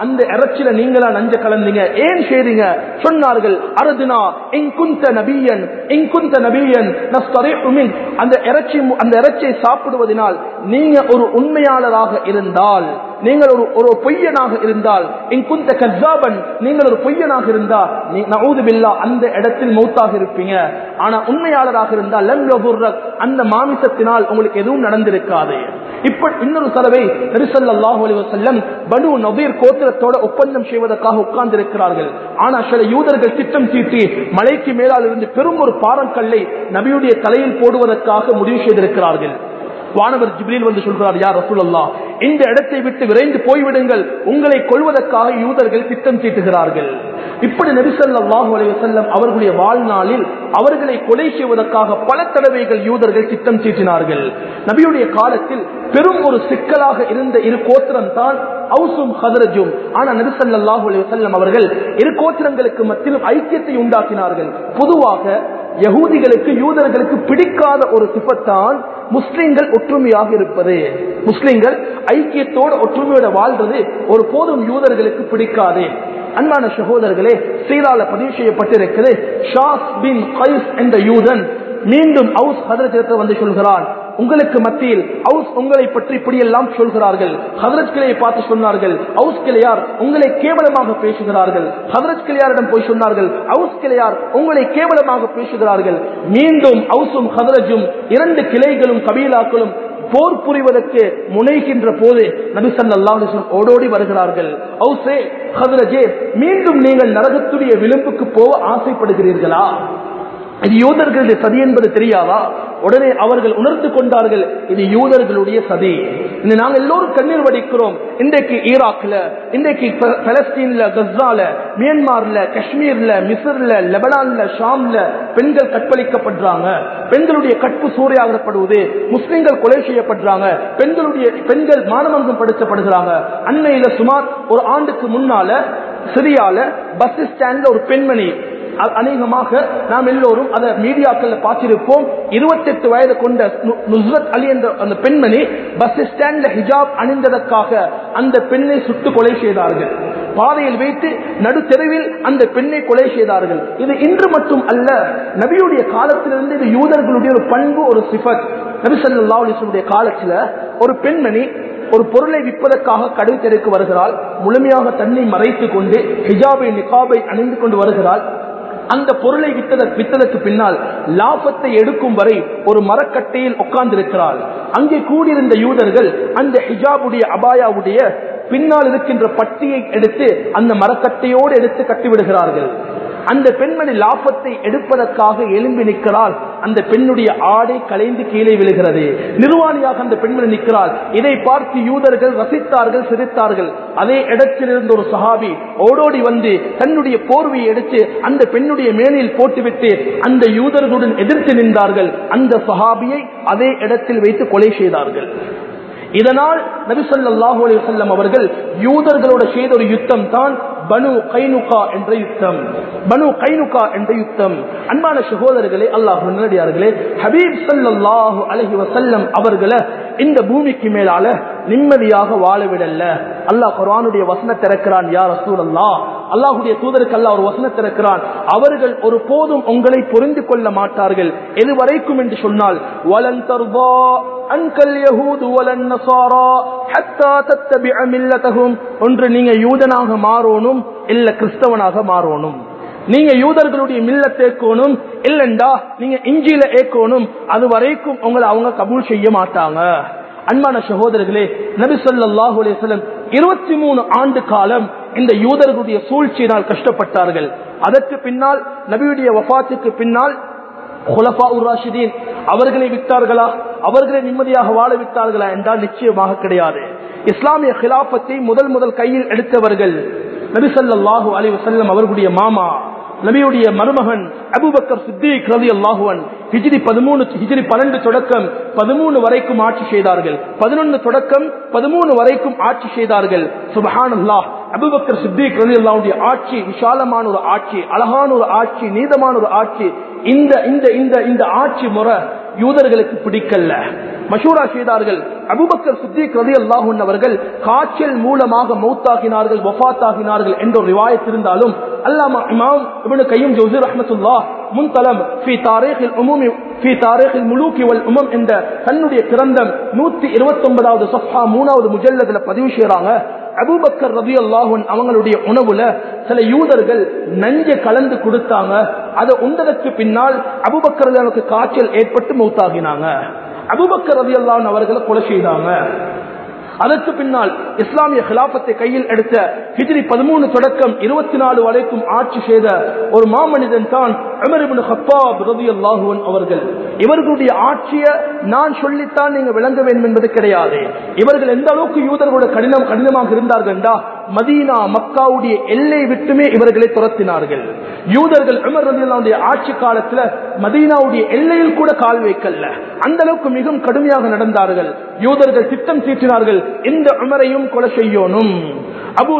அந்த இறைச்சில நீங்களா நஞ்ச கலந்தீங்க, ஏன் செய்றீங்க? சொன்னார்கள் அர்துனா இன் குன்த நபியன் இன் குன்த நபியன் நஸ்தரிஹு மின். அந்த இறைச்சி அந்த இறைச்சியை சாப்பிடுவதனால் நீங்க ஒரு உண்மையாளராக இருந்தால், நீங்கள் ஒரு ஒரு பொய்யனாக இருந்தால், இன் குன்த கஸ்ஸாபன் நீங்கள் ஒரு பொய்யனாக இருந்தால் நஊது பில்லாஹ் அந்த இடத்தில் மௌத்தாக இருப்பீங்க. ஆனா உண்மையாளராக இருந்தால் லம் யதுர்ரக் அந்த மாமிசத்தினால் உங்களுக்கு எதுவும் நடந்திருக்காது. இப்ப இன்னொரு தடவை நபி ஸல்லல்லாஹு அலைஹி வஸல்லம் பனு நதீர் கோத்திரத்தோட ஒப்பந்தம் செய்வதற்காக உட்கார்ந்து இருக்கிறார்கள். ஆனா சில யூதர்கள் திட்டம் தீட்டி மலைக்கு மேலால் இருந்து பெரும் ஒரு பாறக்கல்லை நபியுடைய தலையில் போடுவதற்காக முடிவு செய்திருக்கிறார்கள். வானவர் ஜிப்ரீல் வந்து சொல்கிறார், யா ரசூலல்லாஹ், இந்த இடத்தை விட்டு விரைந்து போய்விடுங்கள், உங்களை கொல்வதற்காக யூதர்கள் திட்டம் தீட்டுகிறார்கள். இப்படி நபி ஸல்லல்லாஹு அலைஹி வஸல்லம் அவர்களுடைய வாழ்நாளில் அவர்களை கொலை செய்வதற்காக பல தடவைகள் யூதர்கள் திட்டம் தீட்டினார்கள். நபியுடைய காலத்தில் பெரும் ஒரு சிக்கலாக இருந்த இரு கோத்திரம் தான் அவுஸும் ஹத்ரஜும். ஆனா நபி ஸல்லல்லாஹு அலைஹி வஸல்லம் அவர்கள் இரு கோத்திரங்களுக்கு மத்தியில் ஐக்கியத்தை உண்டாக்கினார்கள். பொதுவாக யகூதிகளுக்கு யூதர்களுக்கு பிடிக்காத ஒரு சிபத்தான் முஸ்லிம்கள் ஒற்றுமையாக இருப்பது. முஸ்லிம்கள் ஐக்கியத்தோடு ஒற்றுமையோட வாழ்றது ஒரு போதும் யூதர்களுக்கு பிடிக்காது. அன்பான சகோதரர்களே, சீரால பதிவு செய்யப்பட்டிருக்கிறது, ஷாஸ் பின் கைஸ் என்ற யூதன் மீண்டும் அவுஸ் ஹத்ரஜ் வந்து சொல்கிறான், உங்களுக்கு மத்தியில் அவுஸ் உங்களை பற்றி இப்படியெல்லாம் சொல்கிறார்கள். ஹதரத் கிளையை பார்த்து சொன்னார்கள், அவுஸ் கிளையார் உங்களை கேவலமாக பேசுகிறார்கள். ஹதரத் கிளையாரிடம் போய் சொன்னார்கள், அவுஸ் கிளையார் உங்களை கேவலமாக பேசுகிறார்கள். மீண்டும் அவுஸும் ஹதரஜும் இரண்டு கிளைகளும் கபீலாக்களும் போர் புரிவதற்கு முனைகின்ற போது நபி ஸல்லல்லாஹு அலைஹி வஸல்லம் ஓடோடி வருகிறார்கள். அவுஸே, ஹதரஜே, மீண்டும் நீங்கள் நரகத்துடைய விளிம்புக்கு போக ஆசைப்படுகிறீர்களா? இது யூதர்களுடைய சதி என்பது தெரியாதா? உடனே அவர்கள் உணர்ந்து கொண்டார்கள், இது யூதர்களுடைய சதி. நாங்கள் எல்லோரும் கண்ணீர் வடிக்கிறோம். இன்றைக்கு ஈராக்ல, இன்றைக்கு பலஸ்தீன்ல, கஸ்ஸால, மியான்மர்ல, காஷ்மீர்ல, மிஸ்ர்ல, லெபனான்ல, ஷாம்ல பெண்கள் கற்பழிக்கப்படுறாங்க, பெண்களுடைய கற்பு சூறையாகப்படுவது, முஸ்லிம்கள் கொலை செய்யப்படுறாங்க, பெண்களுடைய பெண்கள் மானமங்கம் படுத்தப்படுகிறாங்க. அண்மையில சுமார் ஒரு ஆண்டுக்கு முன்னால சிரியால பஸ் ஸ்டாண்ட்ல ஒரு பெண்மணி, அநேகமாக நாம் எல்லோரும் அதை மீடியாக்கள் பார்த்திருப்போம், இருபத்தி எட்டு வயது கொண்ட நுஸ்ரத் அலி என்ற அந்த பெண்மணி பஸ் ஸ்டாண்ட்ல ஹிஜாப் அணிந்ததற்காக அந்த பெண்ணை சுட்டு கொலை செய்தார்கள். பாதையில் வைத்து நடு தெருவில் அந்த பெண்ணை கொலை செய்தார்கள். இது இன்று மட்டும் அல்ல, நபியுடைய காலத்திலிருந்து இது யூதர்களுடைய ஒரு பண்பு, ஒரு சிஃபத். நபி ஸல்லல்லாஹு அலைஹி வஸல்லம் காலத்தில் ஒரு பெண்மணி ஒரு பொருளை விற்பதற்காக கடை தெருக்கு வருகிறாள். முழுமையாக தன்னை மறைத்துக் கொண்டு ஹிஜாபை நிகாபை அணிந்து கொண்டு வருகிறாள். அந்த பொருளை வித்ததற்கு பின்னால் லாபத்தை எடுக்கும் வரை ஒரு மரக்கட்டையில் உட்கார்ந்திருக்கிறாள். அங்கே கூடியிருந்த யூதர்கள் அந்த ஹிஜாபுடைய அபாயாவுடைய பின்னால் இருக்கின்ற பட்டியை எடுத்து அந்த மரக்கட்டையோடு எடுத்து கட்டிவிடுகிறார்கள். அந்த பெண்மணி லாபத்தை எடுப்பதற்காக எழும்பி நிற்கிறாள். அந்த பெண்ணுடைய ஆடை கலைந்து கீழே விழுகிறது. நிர்வாணியாக அந்த பெண்மணி நிற்கிறாள். இதை பார்த்து யூதர்கள் ரசித்தார்கள், சிரித்தார்கள். அதே இடத்தில் இருந்த ஒரு சஹாபி ஓடோடி வந்து தன்னுடைய போர்வையை எடுத்து அந்த பெண்ணுடைய மேனில் போட்டுவிட்டு அந்த யூதர்களுடன் எதிர்த்து நின்றார்கள். அந்த சஹாபியை அதே இடத்தில் வைத்து கொலை செய்தார்கள். இதனால் நபி ஸல்லல்லாஹு அலைஹி வஸல்லம் அவர்கள் யூதர்களோட செய்த ஒரு யுத்தம் தான் பனு கைனுகா என்ற யுத்தம். பனு கைனுகா என்ற யுத்தம். அன்பான சகோதரர்களே, அல்லாஹ்வின் நல்லடியார்களே, ஹபீப் ஸல்லல்லாஹு அலைஹி வஸல்லம் அவர்களை இந்த பூமிக்கு மேலால நிம்மதியாக வாழவிடல்ல. அல்லாஹ் குர்ஆனுடைய வசனத்தை இறக்கிறான், யா ரசூலல்லாஹ், அல்லாஹ்வுடைய தூதருக்கு அல்லாஹ் ஒரு வசனத்தை இறக்கிறான், அவர்கள் ஒரு போதும் உங்களை புரிந்து கொள்ள மாட்டார்கள். எதுவரைக்கும் என்று சொன்னால், வலன் தர்தா அன்கல் யஹூது வலன் நஸாரா ஹத்தா தத்தபிஅ மில்லதஹும், ஒன்று நீங்க யூதனாக மாறணும், இல்ல கிறிஸ்தவனாக மாறணும். நீங்க யூதர்களுடைய மில்லத்தை ஏற்கணும், இல்லண்டா நீங்க இஞ்சில ஏற்கணும். அது வரைக்கும் உங்களை அவங்க கபூல் செய்ய மாட்டாங்க. அன்பான சகோதரர்களே, நபி ஸல்லல்லாஹு அலைஹி வஸல்லம் இருபத்தி மூணு ஆண்டு காலம் இந்த யூதர்களுடைய சூழ்ச்சியினால் கஷ்டப்பட்டார்கள். அதற்கு பின்னால் நபியுடைய வஃபாத்துக்கு பின்னால் குலஃபாஉர் ராஷிதீன் அவர்களை விட்டார்களா? அவர்களை நிம்மதியாக வாழ விட்டார்களா என்றால் நிச்சயமாக கிடையாது. இஸ்லாமிய கிலாபத்தை முதல் முதல் கையில் எடுத்தவர்கள் நபி ஸல்லல்லாஹு அலைஹி வஸல்லம் அவர்களுடைய மாமா, நபியுடைய மருமகன் அபூபக்கர் சித்திக் ரலியல்லாஹு அன்ஹு. ஹிஜ்ரி பதிமூணு ஹிஜ்ரி பன்னெண்டு தொடக்கம் பதிமூணு வரைக்கும் ஆட்சி செய்தார்கள். பதினொன்று தொடக்கம் பதிமூணு வரைக்கும் ஆட்சி செய்தார்கள். சுப்ஹானல்லாஹ், அபூபக்கர் சித்திக் ரலியல்லாஹு அன்ஹுடைய ஆட்சி விசாலமான ஒரு ஆட்சி, அழகான ஒரு ஆட்சி, நீதமான ஒரு ஆட்சி. இந்த இந்த இந்த இந்த ஆட்சி முறை யூதர்களுக்கு பிடிக்கல. மஷூரா செய்தார்கள். அபூபக்கர் சித்திக் ரலியல்லாஹு அன்ஹு அவர்கள் காய்ச்சல் மூலமாக மௌத்தாகினார்கள், வஃபாத்தாகினார்கள் என்ற ஒரு ரிவாயத் இருந்தாலும் அல்லாமா இமாம் இப்னு கய்யிம் ஜௌஸி ரஹ்மத்துல்லாஹ் முன்தலம் ஃபீ தாரீഖில் உமூமி ஃபீ தாரீഖில் முலூகி வல் உமம் என்ற தன்னுடைய கிரந்தம் நூற்றி இருபத்தி ஒன்பதாவது சஃபா மூணாவது முஜல்லதுல பதிவு செய்றாங்க. அபூபக்கர் ரலியல்லாஹு அன்ஹு அவங்களுடைய உணவுல சில யூதர்கள் நஞ்சை கலந்து கொடுத்தாங்க. அதை உண்டதற்கு பின்னால் அபூபக்கர் ரலியல்லாஹு காய்ச்சல் ஏற்பட்டு மௌத்தாகினாங்க. அபூபக்கர் ரலியல்லாஹு அன்ஹு அவர்களை கொலை செய்தாங்க. அதற்கு பின்னால் இஸ்லாமிய கிலாபத்தை கையில் எடுத்த ஹிஜ்ரி பதிமூணு தொடக்கம் இருபத்தி நாலு வரைக்கும் ஆட்சி செய்த ஒரு மாமனிதன் தான் உமர் இப்னு கத்தாப் ரலியல்லாஹு அன்ஹு அவர்கள். இவர்களுடைய ஆட்சியை நான் சொல்லித்தான் நீங்க விளங்க வேண்டும் என்பது கிடையாது. இவர்கள் எந்த அளவுக்கு யூதர்களோட கடினம் கடினமாக இருந்தார்கள் என்றா மதீனா மக்காவுடைய எல்லை விட்டுமே இவர்களை துரத்தினார்கள். யூதர்கள் உமர் ரலியல்லாஹு அன்ஹு ஆட்சி காலத்துல மதீனாவுடைய எல்லையில் கூட கால் வைக்கல. அந்த அளவுக்கு மிகவும் கடுமையாக நடந்தார்கள். யூதர்கள் திட்டம் தீட்டினார்கள், இந்த உமரையும் கொலை செய்யணும். அபு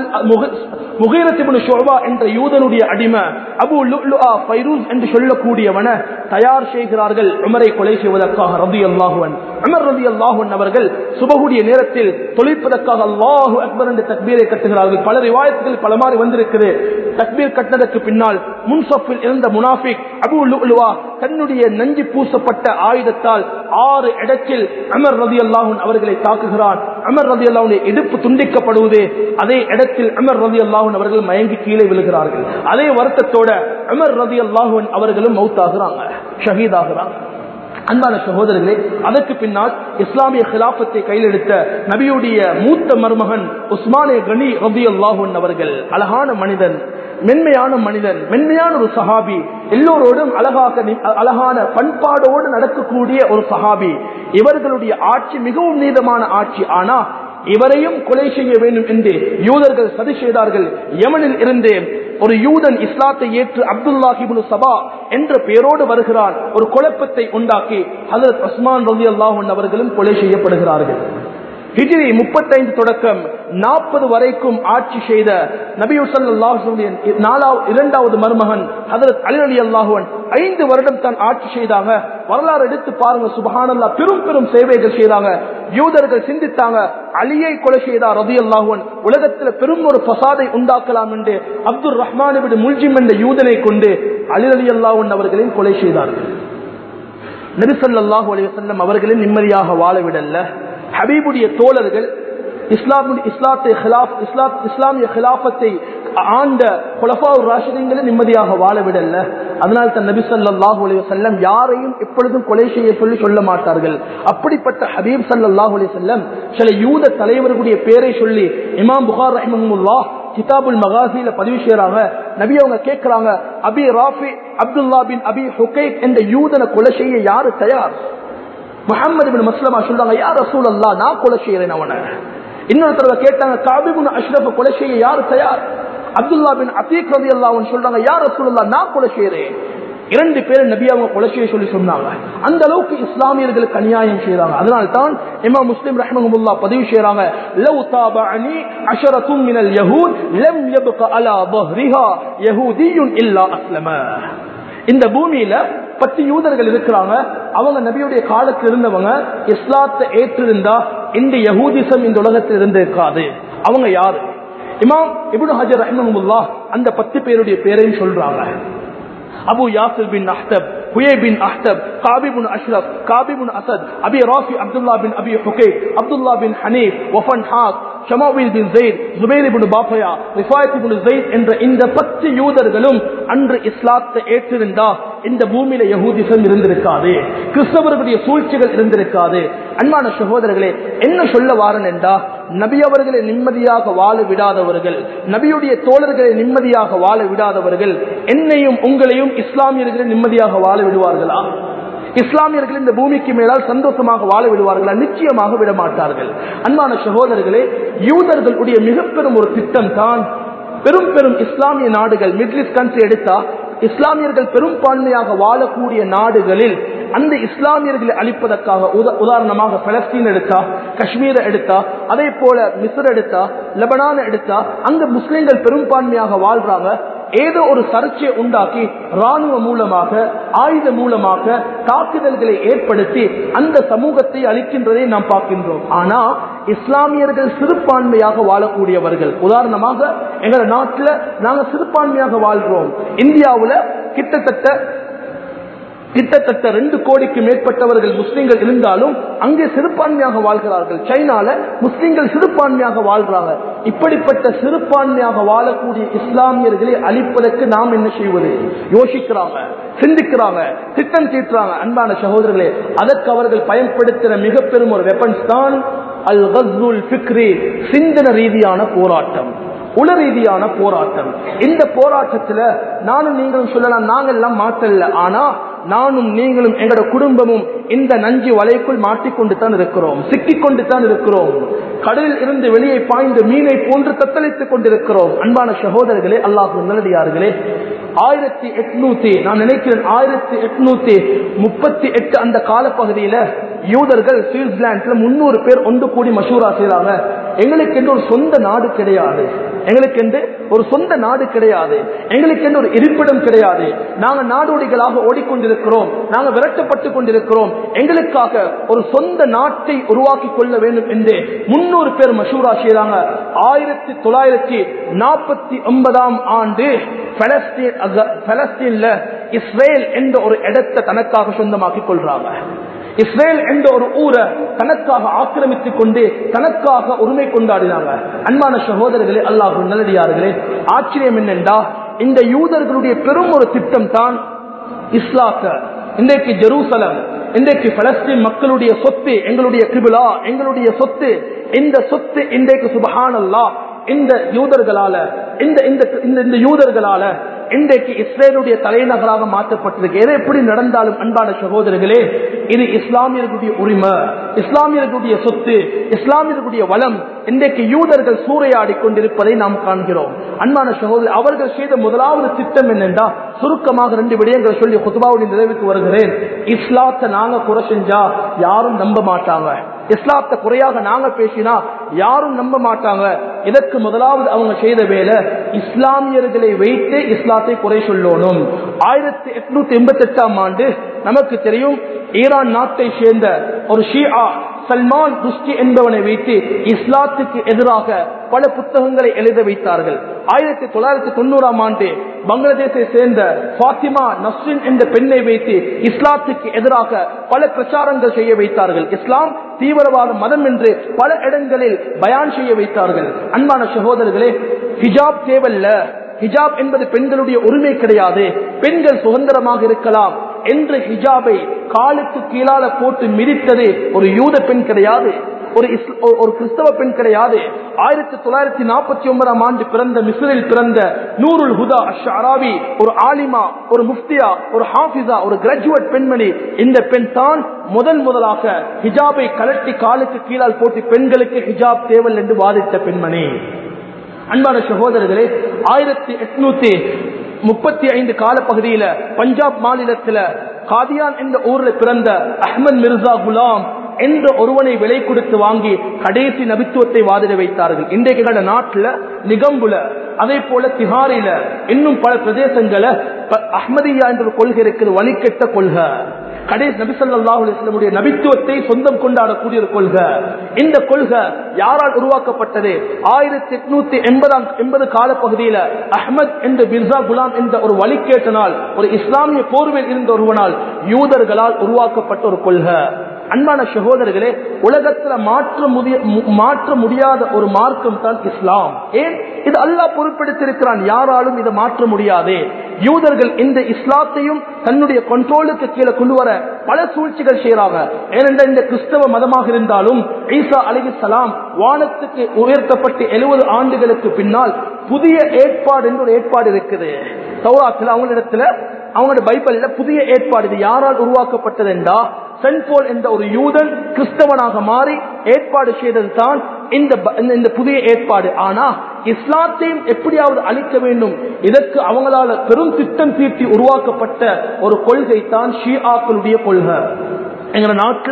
முகீரத் இப்னு ஷுஅபா என்ற யூதனுடைய அடிமை அபு லுஅ்லுஆ ஃபைரூஸ் என்று சொல்லக்கூடியவன தயார் செய்கிறார்கள் உமரை கொலை செய்வதற்காக. ரலியல்லாஹு அன்ஹு உமர் ரலியல்லாஹு அன்ஹு அவர்கள் சுபஹுடைய நேரத்தில் தொழுவதற்காக அல்லாஹு அக்பர் என்ற தக்பீரை கட்டுகிறார்கள். பல ரிவாயத்துகள் பல மாதிரி வந்திருக்கிறது. தக்பீர் கட்டினதற்கு பின்னால் முன்சஃபில் இருந்த முனாஃபிக் அபு லுஅ்லுஆ தன்னுடைய நஞ்சு பூசப்பட்ட ஆயுதத்தால் ஆறு இடத்தில் உமர் ரலியல்லாஹு அன்ஹு அவர்களை தாக்குகிறான். உமர் ரலியல்லாஹு அன்ஹு இடுப்பு துண்டிக்கப்படுவது, அதே இடத்தில் உமர் ரலியல்லாஹு அன்ஹு அவர்கள் மயங்கி கீழே விழுகிறார்கள். அதே வருத்தத்தோட உமர் ரலியல்லாஹு அன்ஹு அவர்களும் மௌத்தாகிறாங்க, ஷஹீதாகிறாங்க. அன்பான சகோதரர்களே, அதற்கு பின்னால் இஸ்லாமிய கிலாபத்தை கையில் எடுத்த நபியுடைய மூத்த மருமகன் உஸ்மானே கனி ரலியல்லாஹு அன்ஹு அவர்கள் அழகான மனிதன், மென்மையான மனிதன், மென்மையான ஒரு சஹாபி, எல்லோரோடும் அழகாக அழகான பண்பாடோடு நடக்கக்கூடிய ஒரு சஹாபி. இவர்களுடைய ஆட்சி மிகவும் நீதமான ஆட்சி. ஆனா இவரையும் கொலை செய்ய வேண்டும் என்று யூதர்கள் சதி செய்தார்கள். யமனில் இருந்து ஒரு யூதன் இஸ்லாத்தை ஏற்று அப்துல்லாஹ் இப்னு சபா என்ற பெயரோடு வருகிறான். ஒரு குழப்பத்தை உண்டாக்கி ஹஜ்ரத் உஸ்மான் ரலியல்லாஹு அன்ஹு அவர்களும் கொலை செய்யப்படுகிறார்கள். ஹிஜ்ரி முப்பத்தைந்து தொடக்கம் நாற்பது வரைக்கும் ஆட்சி செய்த நபி ஸல்லல்லாஹு அலைஹி வஸல்லம் இரண்டாவது மருமகன் ஹஜ்ரத் அலி ரலியல்லாஹு அன்ஹு ஐந்து வருடம் தான் ஆட்சி செய்தாங்க. வரலாறு எடுத்து பாருங்க, சுப்ஹானல்லாஹ், பெரும் பெரும் சேவைகள் செய்தாங்க. யூதர்கள் சிந்தித்தாங்க, அலியை கொலை செய்தார் ரலியல்லாஹு அன்ஹு, உலகத்தில் பெரும் ஒரு ஃபசாதை உண்டாக்கலாம் என்று அப்துல் ரஹ்மான் இப்னு முல்ஜிம் என்ற யூதனை கொண்டு அலி ரலியல்லாஹு அன்ஹு அவர்களையும் கொலை செய்தார்கள். நபி ஸல்லல்லாஹு அலைஹி வஸல்லம் அவர்களை நிம்மதியாக வாழ விடல. ஹபீபுடைய தோழர்கள் இஸ்லாத்தை இஸ்லாமிய கிலாபத்தை ஆண்ட குலஃபாவுர் ராஷிதீன்களை நிம்மதியாக வாழ விடல. அதனால் தான் நபி ஸல்லல்லாஹு அலைஹி வஸல்லம் யாரையும் எப்பொழுதும் கொலை செய்ய சொல்லி சொல்ல மாட்டார்கள். அப்படிப்பட்ட ஹபீப் ஸல்லல்லாஹு அலைஹி வஸல்லம் சில யூத தலைவர்களுடைய பேரை சொல்லி இமாம் புகாரி ரஹ்மஹுல்லாஹ் கிதாபுல் மகாசில பதிவு செய்யறாங்க. நபி அவங்க கேட்கிறாங்க, அபி ராஃபி அப்துல்லா பின் அபி ஹுகைக் என்ற யூதனை கொலை செய்ய யாரு தயார்? முஹம்மது பின் மஸ்லமா சொல்றாங்க, யா ரசூலல்லாஹ், நான் கொலை செய்யறேன் அவனை. இன்னொரு தடவை கேட்டாங்க, கஅப் பின் அஷ்ரஃப் கொலை செய்ய யாரு தயார்? அப்துல்லா பின் அதீக் ரலியல்லாஹு அன்ஹு சொல்றாங்க, யா ரசூலல்லாஹ், நான் கொலை செய்யறேன். இரண்டு பேரும் நபி அவங்க கொலை செய்ய சொல்லி சொன்னாங்க. அந்த அளவுக்கு இஸ்லாமியர்களுக்கு அநியாயம் செய்யறாங்க. அதனால தான் இமாம் முஸ்லிம் ரஹ்மஹுல்லாஹ் பதிவு செய்யறாங்க, லவ் தாபஅனி அஷரத்தும் மினல் யஹூத் லம் யப்க அலா ظهرها யஹூதியுன் இல்லா அஸ்லம. இந்த பூமியில பத்து யூதர்கள் இருக்கிறாங்க. அவங்க நபியுடைய காலத்தில் இருந்தவங்க. இஸ்லாத்தை ஏற்றிருந்தா இந்த யஹூதிசம் இந்த உலகத்தில் இருந்திருக்காது. அவங்க யாரு? இமாம் இப்னு ஹஜர் ரஹ்மஹுல்லாஹ் அந்த பத்து பேருடைய பேரையும் சொல்றாங்க. Abu Yasir bin Akhtab, Huyayy bin Akhtab, Kaab bin Ashraf, Kaab bin Asad, Abi Rafi Abdullah bin Abi Huqayq, Abdullah bin Hanif, வஃபன் ஹாக், ஷமாவில் பின் ஸைத், ஜுபைர் இப்னு பாஃபயா, ரிஃபாயத் இப்னு ஸைத் என்ற இந்த பத்து யூதர்களும் அன்று இஸ்லாத்தை ஏற்றிருந்தா இந்த பூமியில யஹூதிசம் இருந்திருக்காது, கிறிஸ்தவர்களுடைய சூழ்ச்சிகள் இருந்திருக்காது. அன்பான சகோதரர்களே, என்ன சொல்ல வாரன் என்றா, நபி அவர்களை நிம்மதியாக வாழ விடாதவர்கள், நபியுடைய தோழர்களை நிம்மதியாக வாழ விடாதவர்கள் என்னையும் உங்களையும் இஸ்லாமியர்களை நிம்மதியாக வாழ விடுவார்களா? இஸ்லாமியர்கள் இந்த பூமிக்கு மேலால் சந்தோஷமாக வாழ விடுவார்களா? நிச்சயமாக விட மாட்டார்கள். அன்பான சகோதரர்களே, யூதர்களுடைய மிக பெரும் ஒரு திட்டம் தான் பெரும் பெரும் இஸ்லாமிய நாடுகள், மிடில் ஈஸ்ட் கண்ட்ரி எடுத்தா இஸ்லாமியர்கள் பெரும்பான்மையாக வாழக்கூடிய நாடுகளில் அந்த இஸ்லாமியர்களை அழிப்பதற்காக, உதாரணமாக பலஸ்தீன் எடுத்தா, காஷ்மீரை எடுத்தா, அதே போல மிஸ்ர் எடுத்தா, லெபனான் எடுத்தா, அங்க முஸ்லிம்கள் பெரும்பான்மையாக வாழ்றாங்க. ஏதோ ஒரு சர்ச்சையை உண்டாக்கி ராணுவ மூலமாக ஆயுத மூலமாக தாக்குதல்களை ஏற்படுத்தி அந்த சமூகத்தை அளிக்கின்றதை நாம் பார்க்கின்றோம். ஆனா இஸ்லாமியர்கள் சிறுபான்மையாக வாழக்கூடியவர்கள். உதாரணமாக எங்கள் நாட்டில் நாங்கள் சிறுபான்மையாக வாழ்கிறோம். இந்தியாவில் கிட்டத்தட்ட கிட்டத்தட்ட ரெண்டு கோடிக்கு மேற்பட்டவர்கள் முஸ்லிம்கள் இருந்தாலும் அங்கே சிறுபான்மையாக வாழ்கிறார்கள். சைனால முஸ்லிம்கள் சிறுபான்மையாக வாழ்றாங்க. இப்படிப்பட்ட சிறுபான்மையாக வாழக்கூடிய இஸ்லாமியர்களை அழிப்பதற்கு நாம் என்ன செய்வது? யோசிக்கிறாங்க, சிந்திக்கிறாங்க, திட்டம் தீட்டுறாங்க. அன்பான சகோதரர்களே, அதற்கு அவர்கள் பயன்படுத்தின மிக பெரும் ஒரு வெப்பன்ஸ் தான் அல் கஸ்வுல் ஃபிக்ரி, சிந்தன ரீதியான போராட்டம், உள ரீதியான போராட்டம். இந்த போராட்டத்துல நானும் நீங்களும் சொல்லலாம், நாங்கள் எல்லாம் மாற்றல, ஆனா நானும் நீங்களும் எங்களோட குடும்பமும் இந்த நஞ்சு வலைக்குள் மாட்டிக்கொண்டு தான் இருக்கிறோம், சிக்கிக்கொண்டு தான் இருக்கிறோம். கடலில் இருந்து வெளியே பாய்ந்த மீனை போன்று தத்தளித்துக் கொண்டிருக்கிறோம். அன்பான சகோதரர்களே, அல்லாஹ் நல்லடியார்களே, ஆயிரத்தி எட்நூத்தி நான் நினைக்கிறேன் ஆயிரத்தி எட்நூத்தி முப்பத்தி எட்டு அந்த காலப்பகுதியில யூதர்கள் சுவிட்சர்லாந்துல முன்னூறு பேர் ஒன்று கூடி மசூரா செய்றாங்க. எங்களுக்கு என்று ஒரு சொந்த நாடு கிடையாது, எங்களுக்கு என்று ஒரு சொந்த நாடு கிடையாது, எங்களுக்கு என்று ஒரு இருப்பிடம் கிடையாது. நாங்க நாடோடிகளாக ஓடிக்கொண்டிருக்கிறோம், நாங்க விரட்டப்பட்டு கொண்டிருக்கிறோம். எங்களுக்காக ஒரு சொந்த நாட்டை உருவாக்கி கொள்ள வேண்டும் என்று முன்னூறு பேர் மசூரா செய்றாங்க. ஆயிரத்தி தொள்ளாயிரத்தி நாற்பத்தி ஒன்பதாம் ஆண்டு பலஸ்தீன்ல இஸ்ரேல் என்ற ஒரு இடத்தை தனக்காக சொந்தமாக்கிக் கொள்றாங்க. இஸ்ரேல் என்ற ஒரு ஊரை தனக்காக ஆக்கிரமித்துக் கொண்டு தனக்காக உரிமை கொண்டாடினாங்க. அன்பான சகோதரர்களே, அல்லாஹ் நல்லடியார்களே, ஆச்சரியம் என்னென்றா இந்த யூதர்களுடைய பெரும் ஒரு திட்டம் தான் இஸ்லாத்த. இன்றைக்கு ஜெருசலம், இன்றைக்கு பலஸ்தீன் மக்களுடைய சொத்து, எங்களுடைய கிபிலா, எங்களுடைய சொத்து. இந்த சொத்து இன்றைக்கு சுப்ஹானல்லாஹ் இந்த யூதர்களால இந்த இந்த யூதர்களால இன்றைக்கு இஸ்ரேலுடைய தலைநகராக மாற்றப்பட்டிருக்கு. எது எப்படி நடந்தாலும் அன்பான சகோதரர்களே, இது இஸ்லாமியர்களுடைய உரிமை, இஸ்லாமியர்களுடைய சொத்து, இஸ்லாமியர்களுடைய வளம். இன்றைக்கு யூதர்கள் சூறையாடி கொண்டிருப்பதை நாம் காண்கிறோம். அன்பான சகோதரர், அவர்கள் செய்த முதலாவது திட்டம் என்னென்றா, சுருக்கமாக ரெண்டு விடயங்களை சொல்லி குத்பாவுடைய நிறைவுக்கு வருகிறேன். இஸ்லாத்தை நாங்க குறை செஞ்சா யாரும் நம்ப மாட்டாங்க, இஸ்லாத்தை குறையாக நாங்க பேசினா யாரும் நம்ப மாட்டாங்க. இதற்கு முதலாவது அவங்க செய்த வேலை, இஸ்லாமியர்களை வைத்து இஸ்லாத்தை குறை சொல்லணும். ஆயிரத்தி எட்நூத்தி எண்பத்தி எட்டாம் ஆண்டு நமக்கு தெரியும், ஈரான் நாட்டை சேர்ந்த ஒரு ஷியா சல்மான் ருஷ்டி என்பவனை வைத்து இஸ்லாத்துக்கு எதிராக பல புத்தகங்களை எழுத வைத்தார்கள். ஆயிரத்தி தொள்ளாயிரத்தி தொண்ணூறாம் ஆண்டு பங்களாதேஷை சேர்ந்த பாத்திமா நஸ்ரின் என்ற பெண்ணை வைத்து இஸ்லாத்துக்கு எதிராக பல பிரச்சாரங்கள் செய்ய வைத்தார்கள். இஸ்லாம் தீவிரவாத மதம் என்று பல இடங்களில் பயான் செய்ய வைத்தார்கள். அன்பான சகோதரர்களே, ஹிஜாப் தேவல்ல, ஹிஜாப் என்பது பெண்களுடைய உரிமை கிடையாது, பெண்கள் சுதந்திரமாக இருக்கலாம் என்று ஹிஜாபை காலுக்கு கீழால போட்டு மிதித்தது ஒரு யூத பெண் கிடையாது, ஒரு ஒரு கிறிஸ்தவ பெண் கிடையாது. ஆயிரத்தி தொள்ளாயிரத்தி நாற்பத்தி ஒன்பதாம் ஆண்டு பிறந்த மிஸ்ரில் பிறந்த நூருல் ஹுதா அஷ்ஷராவி ஒரு ஆலிமா, ஒரு முஃப்தியா, ஒரு ஹாஃபிஸா, ஒரு கிராஜுவேட் பெண்மணி. இந்த பெண் தான் முதல் முதலாக ஹிஜாபை கலட்டி காலுக்கு கீழால் போட்டு பெண்களுக்கு ஹிஜாப் தேவல் என்று வாதிட்ட பெண்மணி. அன்பான சகோதரர்களே, ஆயிரத்தி எட்நூத்தி முப்பத்தி ஐந்து காலப்பகுதியில பஞ்சாப் மாநிலத்தில் காதியான் என்ற ஊர்ல பிறந்த அஹ்மத் மிர்சா குலாம் என்ற ஒருவனை விலை கொடுத்து வாங்கி கடைசி நபித்துவத்தை வாதிட வைத்தார்கள். இன்றைக்கு நாட்டில் நிகம்புல, அதே போல திஹாரில, இன்னும் பல பிரதேசங்கள அஹ்மதியா என்ற கொள்கை இருக்குது, வழிகெட்ட கொள்கை. கடைசி நபி ஸல்லல்லாஹு அலைஹி வஸல்லம் நபித்துவத்தை சொந்தம் கொண்டாடக்கூடிய ஒரு கொள்கை. இந்த கொள்கை யாரால் உருவாக்கப்பட்டது? ஆயிரத்தி எட்நூத்தி எண்பதாம் எண்பது காலப்பகுதியில் அஹ்மத் என்ற மிர்சா குலாம் என்ற ஒரு வழிகேட்டனால், ஒரு இஸ்லாமிய போர்வில் இருந்த ஒருவனால் யூதர்களால் உருவாக்கப்பட்ட ஒரு கொள்கை. அன்பான சகோதரர்களே, உலகத்தில் மாற்ற முடிய மாற்ற முடியாத ஒரு மார்க்கம் தான் இஸ்லாம். ஏன்? இது அல்லாஹ் பொறுப்பெடுத்திருக்கிறான், யாராலும் இதை மாற்ற முடியாது. யூதர்கள் இந்த இஸ்லாத்தையும் தன்னுடைய கண்ட்ரோலுக்கு கீழே கொண்டு வர பல சூழ்ச்சிகள் செய்யறாங்க. ஏனென்றால் இந்த கிறிஸ்தவ மதமாக இருந்தாலும் ஈசா அலைஹிஸ்ஸலாம் வானத்துக்கு உயர்த்தப்பட்டு எழுபது ஆண்டுகளுக்கு பின்னால் புதிய ஏற்பாடு என்று ஒரு ஏற்பாடு இருக்குது. தௌராத்தில் அவங்களிடத்துல அவங்களோட பைபிள்ல புதிய ஏற்பாடு இது யாரால் உருவாக்கப்பட்டது என்றா, சென்ட் போல் என்ற ஒரு யூதன் கிறிஸ்தவனாக மாறி ஏற்பாடு செய்தது தான் இந்த புதிய ஏற்பாடு. ஆனா இஸ்லாத்தையும் எப்படியாவது அழிக்க வேண்டும், இதற்கு அவங்களால பெரும் திட்டம் தீட்டி உருவாக்கப்பட்ட ஒரு கொள்கை தான் ஷியாக்களுடைய கொள்கை. எங்க நாட்டில்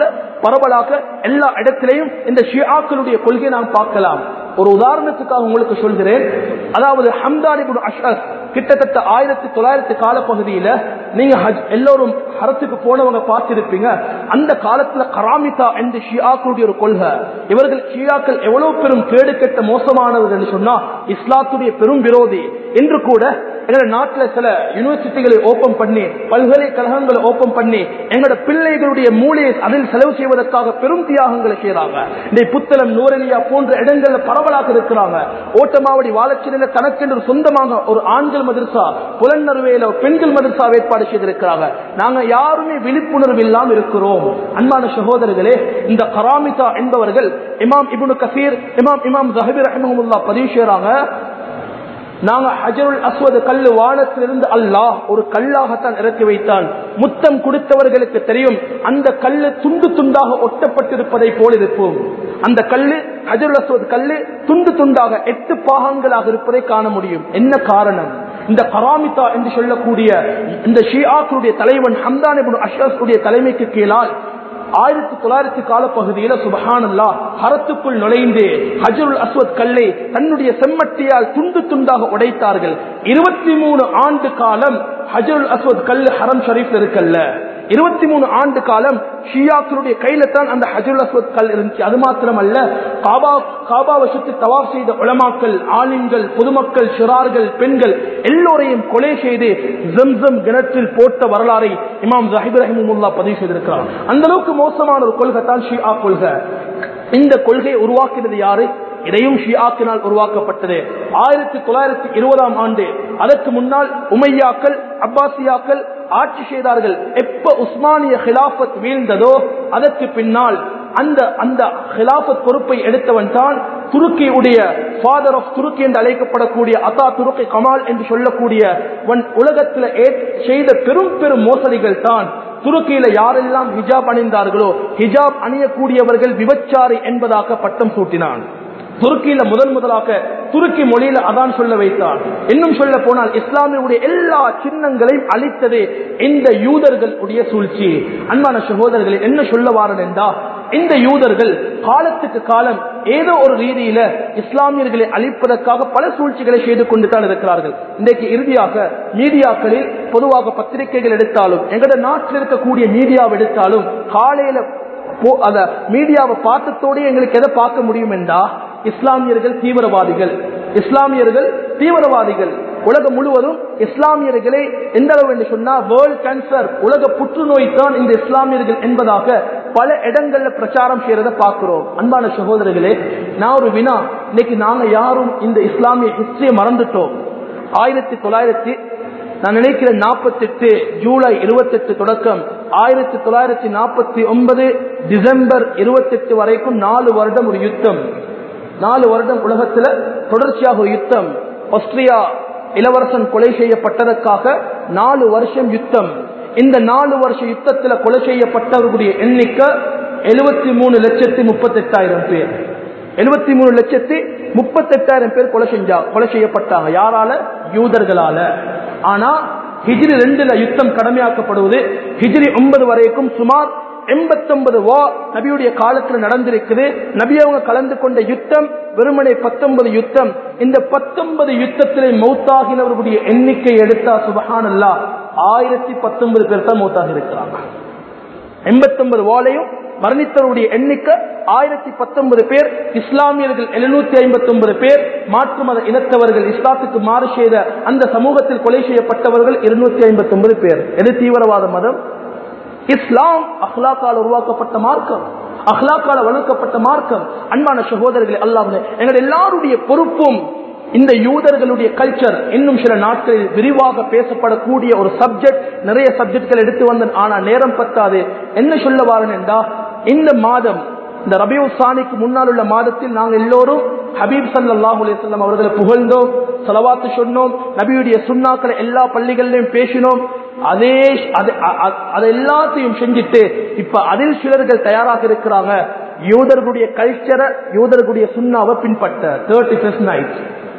பரவலாக எல்லா இடத்திலையும் இந்த ஷியாக்களுடைய கொள்கையை நாம் பார்க்கலாம். ஒரு உதாரணத்துக்காக உங்களுக்கு சொல்கிறேன். அதாவது ஹம்தான் இப்னு அஷ்அஸ் கிட்டத்தட்ட ஆயிரத்தி தொள்ளாயிரத்தி காலப்பகுதியில நீங்க எல்லோரும் ஹரத்துக்கு போனவங்க பார்த்திருப்பீங்க. அந்த காலத்துல கராமிதா என்ற ஷியாக்களுடைய ஒரு கொள்கை. இவர்கள் ஷியாக்கள் எவ்வளவு பெரும் கேடு கெட்ட மோசமானவர்கள் சொன்னா இஸ்லாத்துடைய பெரும் விரோதி. என்று கூட எங்களோட நாட்டில் சில யூனிவர்சிட்டிகளை ஓபன் பண்ணி பல்கலைக்கழகங்களை ஓபன் பண்ணி எங்களோட பிள்ளைகளுடைய மூளையை அதில் செலவு செய்வதற்காக பெரும் தியாகங்களை செய்யறாங்க. இந்த புத்தளம் நூரலியா போன்ற இடங்கள்ல பரவலாக இருக்கிறாங்க. ஓட்டமாவடி வாழச்சில தனக்கென்று சொந்தமாக ஒரு ஆண்கள் மதரசா, புலனறுவையில பெண்கள் மதரசா ஏற்பாடு செய்திருக்கிறாங்க. நாங்க யாருமே விழிப்புணர்வு இல்லாமல் இருக்கிறோம். அன்பான சகோதரர்களே, இந்த கராமிதா என்பவர்கள் இமாம் இப்னு கசீர் இமாம் இமாம் ஸஹபி ரஹ்மஹுல்லாஹ் பதிவு செய்றாங்க. நாங்க ஹஜருல் அஸ்வத் கல்லு வானத்திலிருந்து அல்லாஹ் ஒரு கல்லாகத்தான் இறக்கி வைத்தான். முத்தம் கொடுத்தவர்களுக்கு தெரியும் அந்த கல்லு துண்டு துண்டாக ஒட்டப்பட்டிருப்பதை போல் இருப்போம். அந்த கல்லு ஹஜருல் அஸ்வத் கல்லு துண்டு துண்டாக எட்டு பாகங்களாக இருப்பதை காண முடியும். என்ன காரணம்? இந்த கராமிதா என்று சொல்லக்கூடிய இந்த ஷியாக்களுடைய தலைவன் ஹம்தான் இப்னு அஷ்அஸ் உடைய தலைமைக்கு கீழால் ஆயிரத்தி தொள்ளாயிரத்தி காலப்பகுதியில சுப்ஹானல்லாஹ் ஹரத்துக்குள் நுழைந்து ஹஜருல் அஸ்வத் கல்லை தன்னுடைய செம்மட்டியால் துண்டு துண்டாக உடைத்தார்கள். இருபத்தி மூணு ஆண்டு காலம் ஹஜருல் அஸ்வத் கல் ஹரம் ஷரீஃப் இருக்கல்ல. இருபத்தி மூணு ஆண்டு காலம் ஷியாக்களுடைய கையில தான் அந்த ஹஜருல் அஸ்வத் கல் இருந்துச்சு. அது மாத்திரமல்ல, காபா காபாவை சுற்றி தவாப் செய்த உலமாக்கள், ஆலிம்கள், பொதுமக்கள், சிறார்கள், பெண்கள் எல்லோரையும் கொலை செய்து ஜம்சம் கிணற்றில் போட்ட வரலாறை இமாம் ஸஹபி ரஹ்மஹுல்லாஹ் பதிவு செய்திருக்கிறார். அந்த அளவுக்கு மோசமான ஒரு கொள்கை தான் ஷியா கொள்கை. இந்த கொள்கையை உருவாக்கினது யாரு? இதையும் ஷியாக்கினால் உருவாக்கப்பட்டது. ஆயிரத்தி தொள்ளாயிரத்தி இருபதாம் ஆண்டு அதற்கு முன்னால் உமையாக்கள், அப்பாசியாக்கள் ஆட்சி செய்தார்கள். எப்ப உஸ்மானிய ஹிலாஃபத் வீழ்ந்ததோ அதற்கு பின்னால் அந்த அந்த ஹிலாஃபத் பொறுப்பை எடுத்தவன் தான் துருக்கியுடைய ஃபாதர் ஆஃப் துருக்கி என்று அழைக்கப்படக்கூடிய அதா துருக்கி கமால் என்று சொல்லக்கூடிய உலகத்தில் செய்த பெரும் பெரும் மோசடிகள் தான். துருக்கியில யாரெல்லாம் ஹிஜாப் அணிந்தார்களோ ஹிஜாப் அணியக்கூடியவர்கள் விபச்சாரி என்பதாக பட்டம் சூட்டினான். துருக்கியில முதல் முதலாக துருக்கி மொழியில அதான் சொல்ல வைத்தார். இன்னும் சொல்ல போனால் இஸ்லாமியுடைய எல்லா சின்னங்களையும் அழித்தது இந்த யூதர்கள் உடைய சூழ்ச்சி. அன்பான சகோதரர்களை என்ன சொல்ல வாரன் என்றா, இந்த யூதர்கள் காலத்துக்கு காலம் ஏதோ ஒரு ரீதியில இஸ்லாமியர்களை அழிப்பதற்காக பல சூழ்ச்சிகளை செய்து கொண்டு தான் இருக்கிறார்கள். இன்றைக்கு இறுதியாக மீடியாக்களில் பொதுவாக பத்திரிகைகள் எடுத்தாலும் எங்கட நாட்டில் இருக்கக்கூடிய மீடியாவை எடுத்தாலும் காலையில அத மீடியாவை பார்த்ததோட எங்களுக்கு எதை பார்க்க முடியும் என்றா, இஸ்லாமியர்கள் தீவிரவாதிகள், இஸ்லாமியர்கள் தீவிரவாதிகள். உலகம் முழுவதும் இஸ்லாமியர்களை எந்த அளவு என்று சொன்னா வேர்ல்ட் கேன்சர், உலக புற்றுநோய் தான் இந்த இஸ்லாமியர்கள் என்பதாக பல இடங்கள்ல பிரச்சாரம் செய்யறதை பார்க்கிறோம். அன்பான சகோதரர்களே, நான் ஒரு வினா, இன்னைக்கு நாங்க யாரும் இந்த இஸ்லாமிய ஹிஸ்டரியை மறந்துட்டோம். ஆயிரத்தி தொள்ளாயிரத்தி நான் நினைக்கிறேன் நாற்பத்தி எட்டு ஜூலை இருபத்தி எட்டு தொடக்கம் ஆயிரத்தி தொள்ளாயிரத்தி நாற்பத்தி ஒன்பது டிசம்பர் இருபத்தி எட்டு வரைக்கும் நாலு வருடம் ஒரு யுத்தம். நாலு வருடம் உலகத்துல தொடர்ச்சியாக ஒரு யுத்தம். ஆஸ்திரியா இளவரசன் கொலை செய்யப்பட்டதற்காக நாலு வருஷம் யுத்தம். இந்த நாலு வருஷ யுத்தத்துல கொலை செய்யப்பட்டவர்களுடைய எண்ணிக்கை எழுபத்தி மூணு லட்சத்தி முப்பத்தி எட்டாயிரம் பேர். எழுபத்தி மூணு லட்சத்தி முப்பத்தி எட்டாயிரம் பேர் கொலை செஞ்சா கொலை செய்யப்பட்டாங்க. யாரால? யூதர்களால. ஆனா ஹிஜ்ரி ரெண்டுல யுத்தம் கடமையாக்கப்படுவது ஹிஜ்ரி ஒன்பது வரைக்கும் சுமார் எண்பத்தி ஒன்பது வா நபியுடைய காலத்தில் நடந்திருக்குது. நபி அவங்க கலந்து கொண்ட யுத்தம் வெறுமனை பத்தொன்பது யுத்தம். இந்த பத்தொன்பது யுத்தத்திலே மௌத்தாகினவர்களுடைய எண்ணிக்கை எடுத்தா சுபஹானல்லாஹ் ஆயிரத்தி பத்தொன்பது பேர் தான் மௌத்தாகி இருக்கிறாங்க. எண்பத்தி ஒன்பது வாலையும் மரணித்தவருடைய எண்ணிக்கை ஆயிரத்தி பத்தொன்பது பேர். இஸ்லாமியர்கள் எழுநூத்தி ஐம்பத்தி ஒன்பது பேர். மாற்று மத இனத்தவர்கள், இஸ்லாத்துக்கு மாறு செய்த அந்த சமூகத்தில் கொலை செய்யப்பட்டவர்கள் இருநூத்தி ஐம்பத்தி ஒன்பது பேர். எது தீவிரவாத மதம்? இஸ்லாம் அஹ்லாக்கால் உருவாக்கப்பட்ட மார்க்கம், அஹ்லாக்கால வளர்க்கப்பட்ட மார்க்கம். அன்பான சகோதரர்களே, அல்லாஹ் எங்கள் எல்லாருடைய பொறுப்பும் இந்த யூதர்களுடைய கல்ச்சர் இன்னும் சில நாட்களில் விரிவாக பேசப்படக்கூடிய ஒரு சப்ஜெக்ட். நிறைய சப்ஜெக்ட்கள் எடுத்து வந்தேன், ஆனா நேரம் பத்தாது. என்ன சொல்ல வாரன் என்றா, இந்த மாதம் இந்த ரபியூ சானிக்கு முன்னால் உள்ள மாதத்தில் நாங்கள் எல்லோரும் ஹபீப் ஸல்லல்லாஹு அலைஹி வஸல்லம் அவர்களை புகழ்ந்தோம், ஸலவாத்து சொன்னோம், நபியுடைய சுன்னாக்களை எல்லா பள்ளிகளிலும் பேசினோம். அதே அதை எல்லாத்தையும் செஞ்சுட்டு இப்ப அதில் சிலர்கள் தயாராக இருக்கிறாங்க யூதர்களுடைய கல்ச்சரை, யூதர்களுடைய சுன்னாவை பின்பற்ற. தேர்ட்டி ஃபர்ஸ்ட் நைட்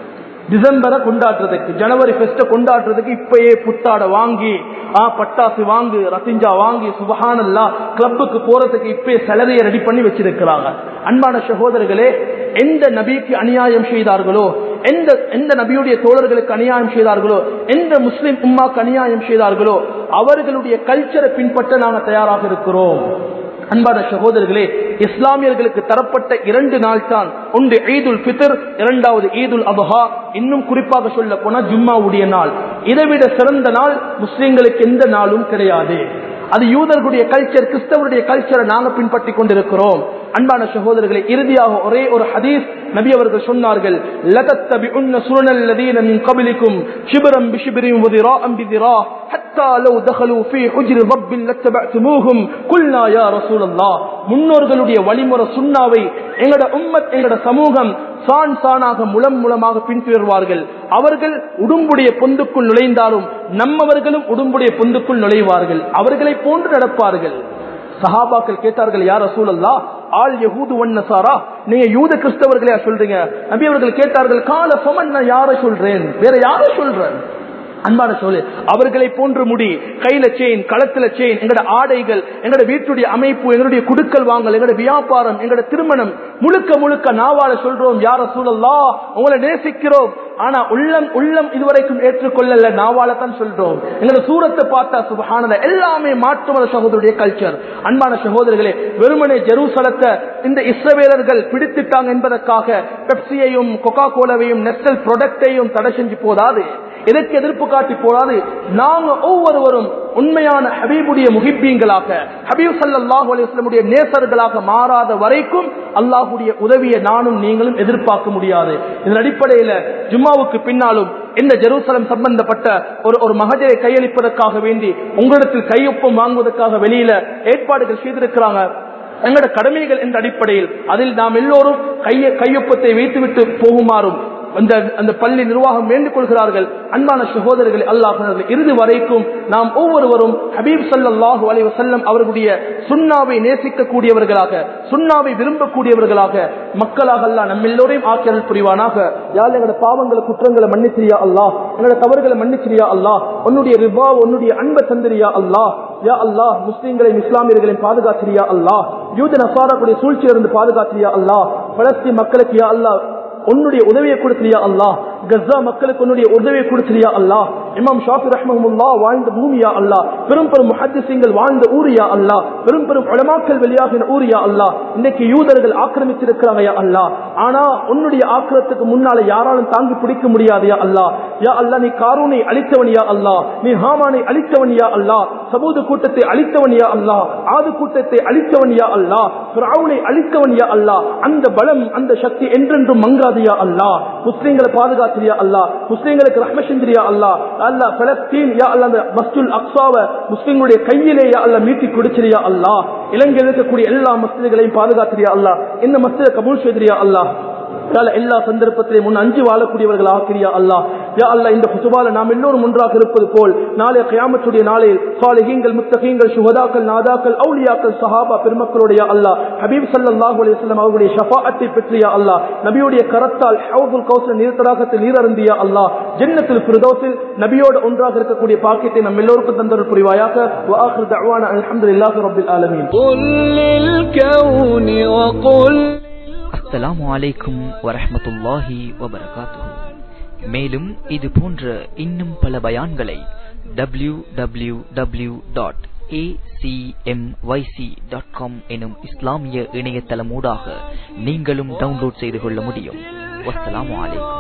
டிசம்பரை கொண்டாடுறதுக்கு, ஜனவரி ஃபெஸ்ட கொண்டாடுறதுக்கு இப்பயே புத்தாட வாங்கி, ஆ பட்டாசு வாங்கு, ரத்திஞ்சா வாங்கி, சுபஹானல்லாஹ் கிளப்புக்கு போறதுக்கு இப்பயே சேலரியை ரெடி பண்ணி வச்சிருக்கிறாங்க. அன்பான சகோதரர்களே, எந்த நபிக்கு அநியாயம் செய்தார்களோ, எந்த எந்த நபியுடைய தோழர்களுக்கு அநியாயம் செய்தார்களோ, எந்த முஸ்லிம் உம்மாக்கு அநியாயம் செய்தார்களோ அவர்களுடைய கல்ச்சரை பின்பற்ற நாங்கள் தயாராக இருக்கிறோம். அன்பான சகோதரர்களே, இஸ்லாமியர்களுக்கு தரப்பட்ட இரண்டு நாள் தான். ஒன்று ஈதுல் ஃபித்ர், இரண்டாவது ஈதுல் அத்ஹா. இன்னும் குறிப்பாக சொல்ல போனா ஜும்மாவுடைய நாள். இதைவிட சிறந்த நாள் முஸ்லிம்களுக்கு எந்த நாளும் கிடையாது. அது யூதர்களுடைய கல்ச்சர், கிறிஸ்தவருடைய கல்ச்சரை நாங்க பின்பற்றி கொண்டிருக்கிறோம். அன்பான சகோதரர்களே, இறுதியாக ஒரே ஒரு ஹதீஸ் நபி அவர்கள் சொன்னார்கள், லதத்தபிஉன்ன சுனல்லதீன மின் கப்லிக்கும் ஷிப்ரன் பிஷிப்ரின் வதிராஅன் பிதிரா ஹத்தா லவ் தഖலு ஃபீ ஹுஜ்ரி ரப்பில் லத்தபஅதுமூஹும் குல்னா யா ரசூலல்லாஹ். முன்னோர்களுடைய வழிமுறை சுன்னாவை எங்கட உம்மத், எங்கட சமூகம் சான் சானாக முலம் மூலமாக பின்தொடர்வார்கள். அவர்கள் உடும்புடைய பொந்துக்குள் நுழைந்தாலும் நம்மவர்களும் உடும்புடைய பொந்துக்குள் நுழைவார்கள். அவர்களை போன்று நடப்பார்கள். சஹாபாக்கள் கேட்டார்கள், யா ரசூலல்லாஹ், ஆல் யஹூது வன் நஸாரா, நீங்க யூத கிறிஸ்தவர்களையா சொல்றீங்க? நபி அவர்கள் கேட்டார்கள், கால ஃபமன், நான் யாரை சொல்றேன், வேற யாரை சொல்றேன்? அன்பான சொல்லு, அவர்களை போன்று முடி, கையில செயின், களத்துல செயின், எங்கட ஆடைகள், எங்கட வீட்டுடைய அமைப்பு, எங்களுடைய குடுக்கல் வாங்கல், எங்கட வியாபாரம், எங்கட திருமணம் முழுக்க முழுக்க நாவால சொல்றோம், யா ரசூலல்லாஹ் உங்களை நேசிக்கிறோம். ஆனா உள்ளம் உள்ளம் இதுவரைக்கும் ஏற்றுக்கொள்ளல, நாவால தான் சொல்றோம். எங்களோட சூரத்தை பார்த்தா சுப்ஹானல்லாஹ் எல்லாமே மாற்றுமத சகோதரருடைய கல்ச்சர். அன்பான சகோதரர்களே, வெறுமனே ஜெருசலத்தை இந்த இஸ்ரவேலர்கள் பிடித்துட்டாங்க என்பதற்காக பெப்சியையும் கொக்கா கோலாவையும் நெஸ்டல் ப்ராடக்டையும் தடை செஞ்சு போதாது, எதற்கு எதிர்ப்பு காட்டி போடாது. நாங்க ஒவ்வொருவரும் உண்மையான ஹபீபுடைய முஹிப்பீங்களாக, ஹபீப் ஸல்லல்லாஹு அலைஹி வஸல்லம் நேசர்களாக மாறாத வரைக்கும் அல்லாஹ்வுடைய உதவியை நானும் நீங்களும் எதிர்பார்க்க முடியாது. இதன் அடிப்படையில் ஜும்மாவுக்கு பின்னாலும் இந்த ஜெருசலம் சம்பந்தப்பட்ட ஒரு ஒரு மகஜரை கையளிப்பதற்காக வேண்டி உங்களிடத்தில் கையொப்பம் வாங்குவதற்காக வெளியில ஏற்பாடுகள் செய்திருக்கிறாங்க. எங்களோட கடமைகள் என்ற அடிப்படையில் அதில் நாம் எல்லோரும் கைய கையொப்பத்தை வைத்துவிட்டு போகுமாறும் அந்த பள்ளி நிர்வாகம் வேண்டிக் கொள்கிறார்கள். அன்பான சகோதரர்களே, அல்லாஹ் இறுதி வரைக்கும் நாம் ஒவ்வொருவரும் ஹபீப் ஸல்லல்லாஹு அலைஹி வஸல்லம் அவர்களுடைய சுன்னாவை நேசிக்கக்கூடியவர்களாக, சுன்னாவை விரும்பக்கூடியவர்களாக மக்களாக அல்லாஹ் நம்ம எல்லோரையும் ஆக்கியல் புரிவானாக. யாழ் எங்களோட பாவங்களை குற்றங்களை மன்னிச்சிரியா அல்லாஹ், எங்களோட தவறுகளை மன்னிச்சிரியா அல்லாஹ், உன்னுடைய ரிபா உன்னுடைய அன்பை தந்திரியா அல்லாஹ். யா அல்லாஹ், முஸ்லிம்களையும் இஸ்லாமியர்களையும் பாதுகாத்திரியா அல்லாஹ், யூத நசாராவுடைய சூழ்ச்சியிலிருந்து பாதுகாத்திரியா அல்லாஹ், பலஸ்தீன் மக்களுக்கு யா அல்லாஹ் உன்னுடைய உதவியை கொடுத்தியா அல்லாஹ், கஸா மக்களுக்கு உன்னுடைய உதவியை கொடுத்தியா அல்லாஹ், இமாம் ஷாஃபி ரஹ்மஹுல்லாஹ் வாழ்ந்த பூமியா அல்லாஹ், பெரும் பெரும் முஹத்திஸீன்கள் வாழ்ந்த ஊரியா அல்லாஹ், பெரும் பெரும் உலமாக்கள் வெளியாகின ஊரியா அல்லாஹ், இன்னைக்கு யூதர்கள் ஆக்கிரமிச்சிருக்கிறாங்க யா அல்லாஹ். ஆனா உன்னுடைய ஆக்கிரத்துக்கு முன்னால யாராலும் தாங்கி பிடிக்க முடியாது யா அல்லாஹ். யா அல்லாஹ், நீ காரூனை அழித்தவன் யா அல்லாஹ், நீ ஹாமானை அழித்தவன் யா அல்லாஹ், சமூது கூட்டத்தை அழித்தவன் யா அல்லாஹ், ஆது கூட்டத்தை அழித்தவன் யா அல்லாஹ், ஃபிரௌனை அழித்தவன் யா அல்லாஹ். அந்த பலம் அந்த சக்தி என்றென்றும் மங்காதியா அல்லாஹ். முஸ்லிம்களை பாதுகாத்திரியா அல்லாஹ், முஸ்லிம்களுக்கு ரஹ்மத் செஞ்சிரியா அல்லாஹ். அல்லாஹ் பலஸ்தீன் யா அல்லாஹ் அந்த மஸ்ஜிதுல் அக்ஸாவை முஸ்லிம்களுடைய கையிலே யா அல்லாஹ் மீட்டி கொடுத்திரியா அல்லாஹ். இலங்கையில் இருக்கக்கூடிய எல்லா மஸ்ஜிதுகளையும் பாதுகாத்திரியா அல்லாஹ். இந்த மஸ்ஜிதை கபூல் செய்திரியா அல்லாஹ். எல்லா சந்தர்ப்பத்திலையும் முன் அஞ்சு வாழக்கூடியவர்கள் ஆக்கிரியா அல்லாஹ். யா அல்லாஹ், இந்த குதுபால நாம் எல்லோரும் ஒன்றாக இருப்பது போல் நாளைய கியாமத்துடைய நாளில் சாலிஹீன்கள், முத்தகீன்கள், சுஹதாக்கள், நாதாக்கள், அவுலியாக்கள், சஹாபா பெருமக்களுடைய அல்லாஹ் ஹபீப் ஸல்லல்லாஹு அலைஹி வஸல்லம் அவருடைய ஷஃபாஅத்தை பெற்றியா அல்லாஹ், நபியுடைய கரத்தால் ஹவுதுல் கௌஸர் நீர் தடாகத்தில் நீர் அருந்தியா அல்லாஹ், ஜன்னத்துல் ஃபிர்தௌஸில் நபியோடு ஒன்றாக இருக்கக்கூடிய பாக்கியத்தை நம்ம எல்லோருக்கும் தந்தருள் புரிவாயாக. வ ஆகிரு தஅவானா அல்ஹம்துலில்லாஹி ரப்பில் ஆலமீன். குல் லில் கௌனி வ குல். அஸ்ஸலாமு அலைக்கும் வரஹ்மத்துல்லாஹி வபரகாத்துஹு. மேலும் இது போன்ற இன்னும் பல பயான்களை W W W dot A C M Y C dot com எனும் இஸ்லாமிய இணையதளமூடாக நீங்களும் டவுன்லோட் செய்து கொள்ள முடியும். வஸ்ஸலாமு அலைக்கும்.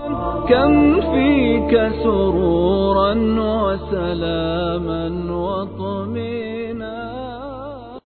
كم فيك سرورا وسلاما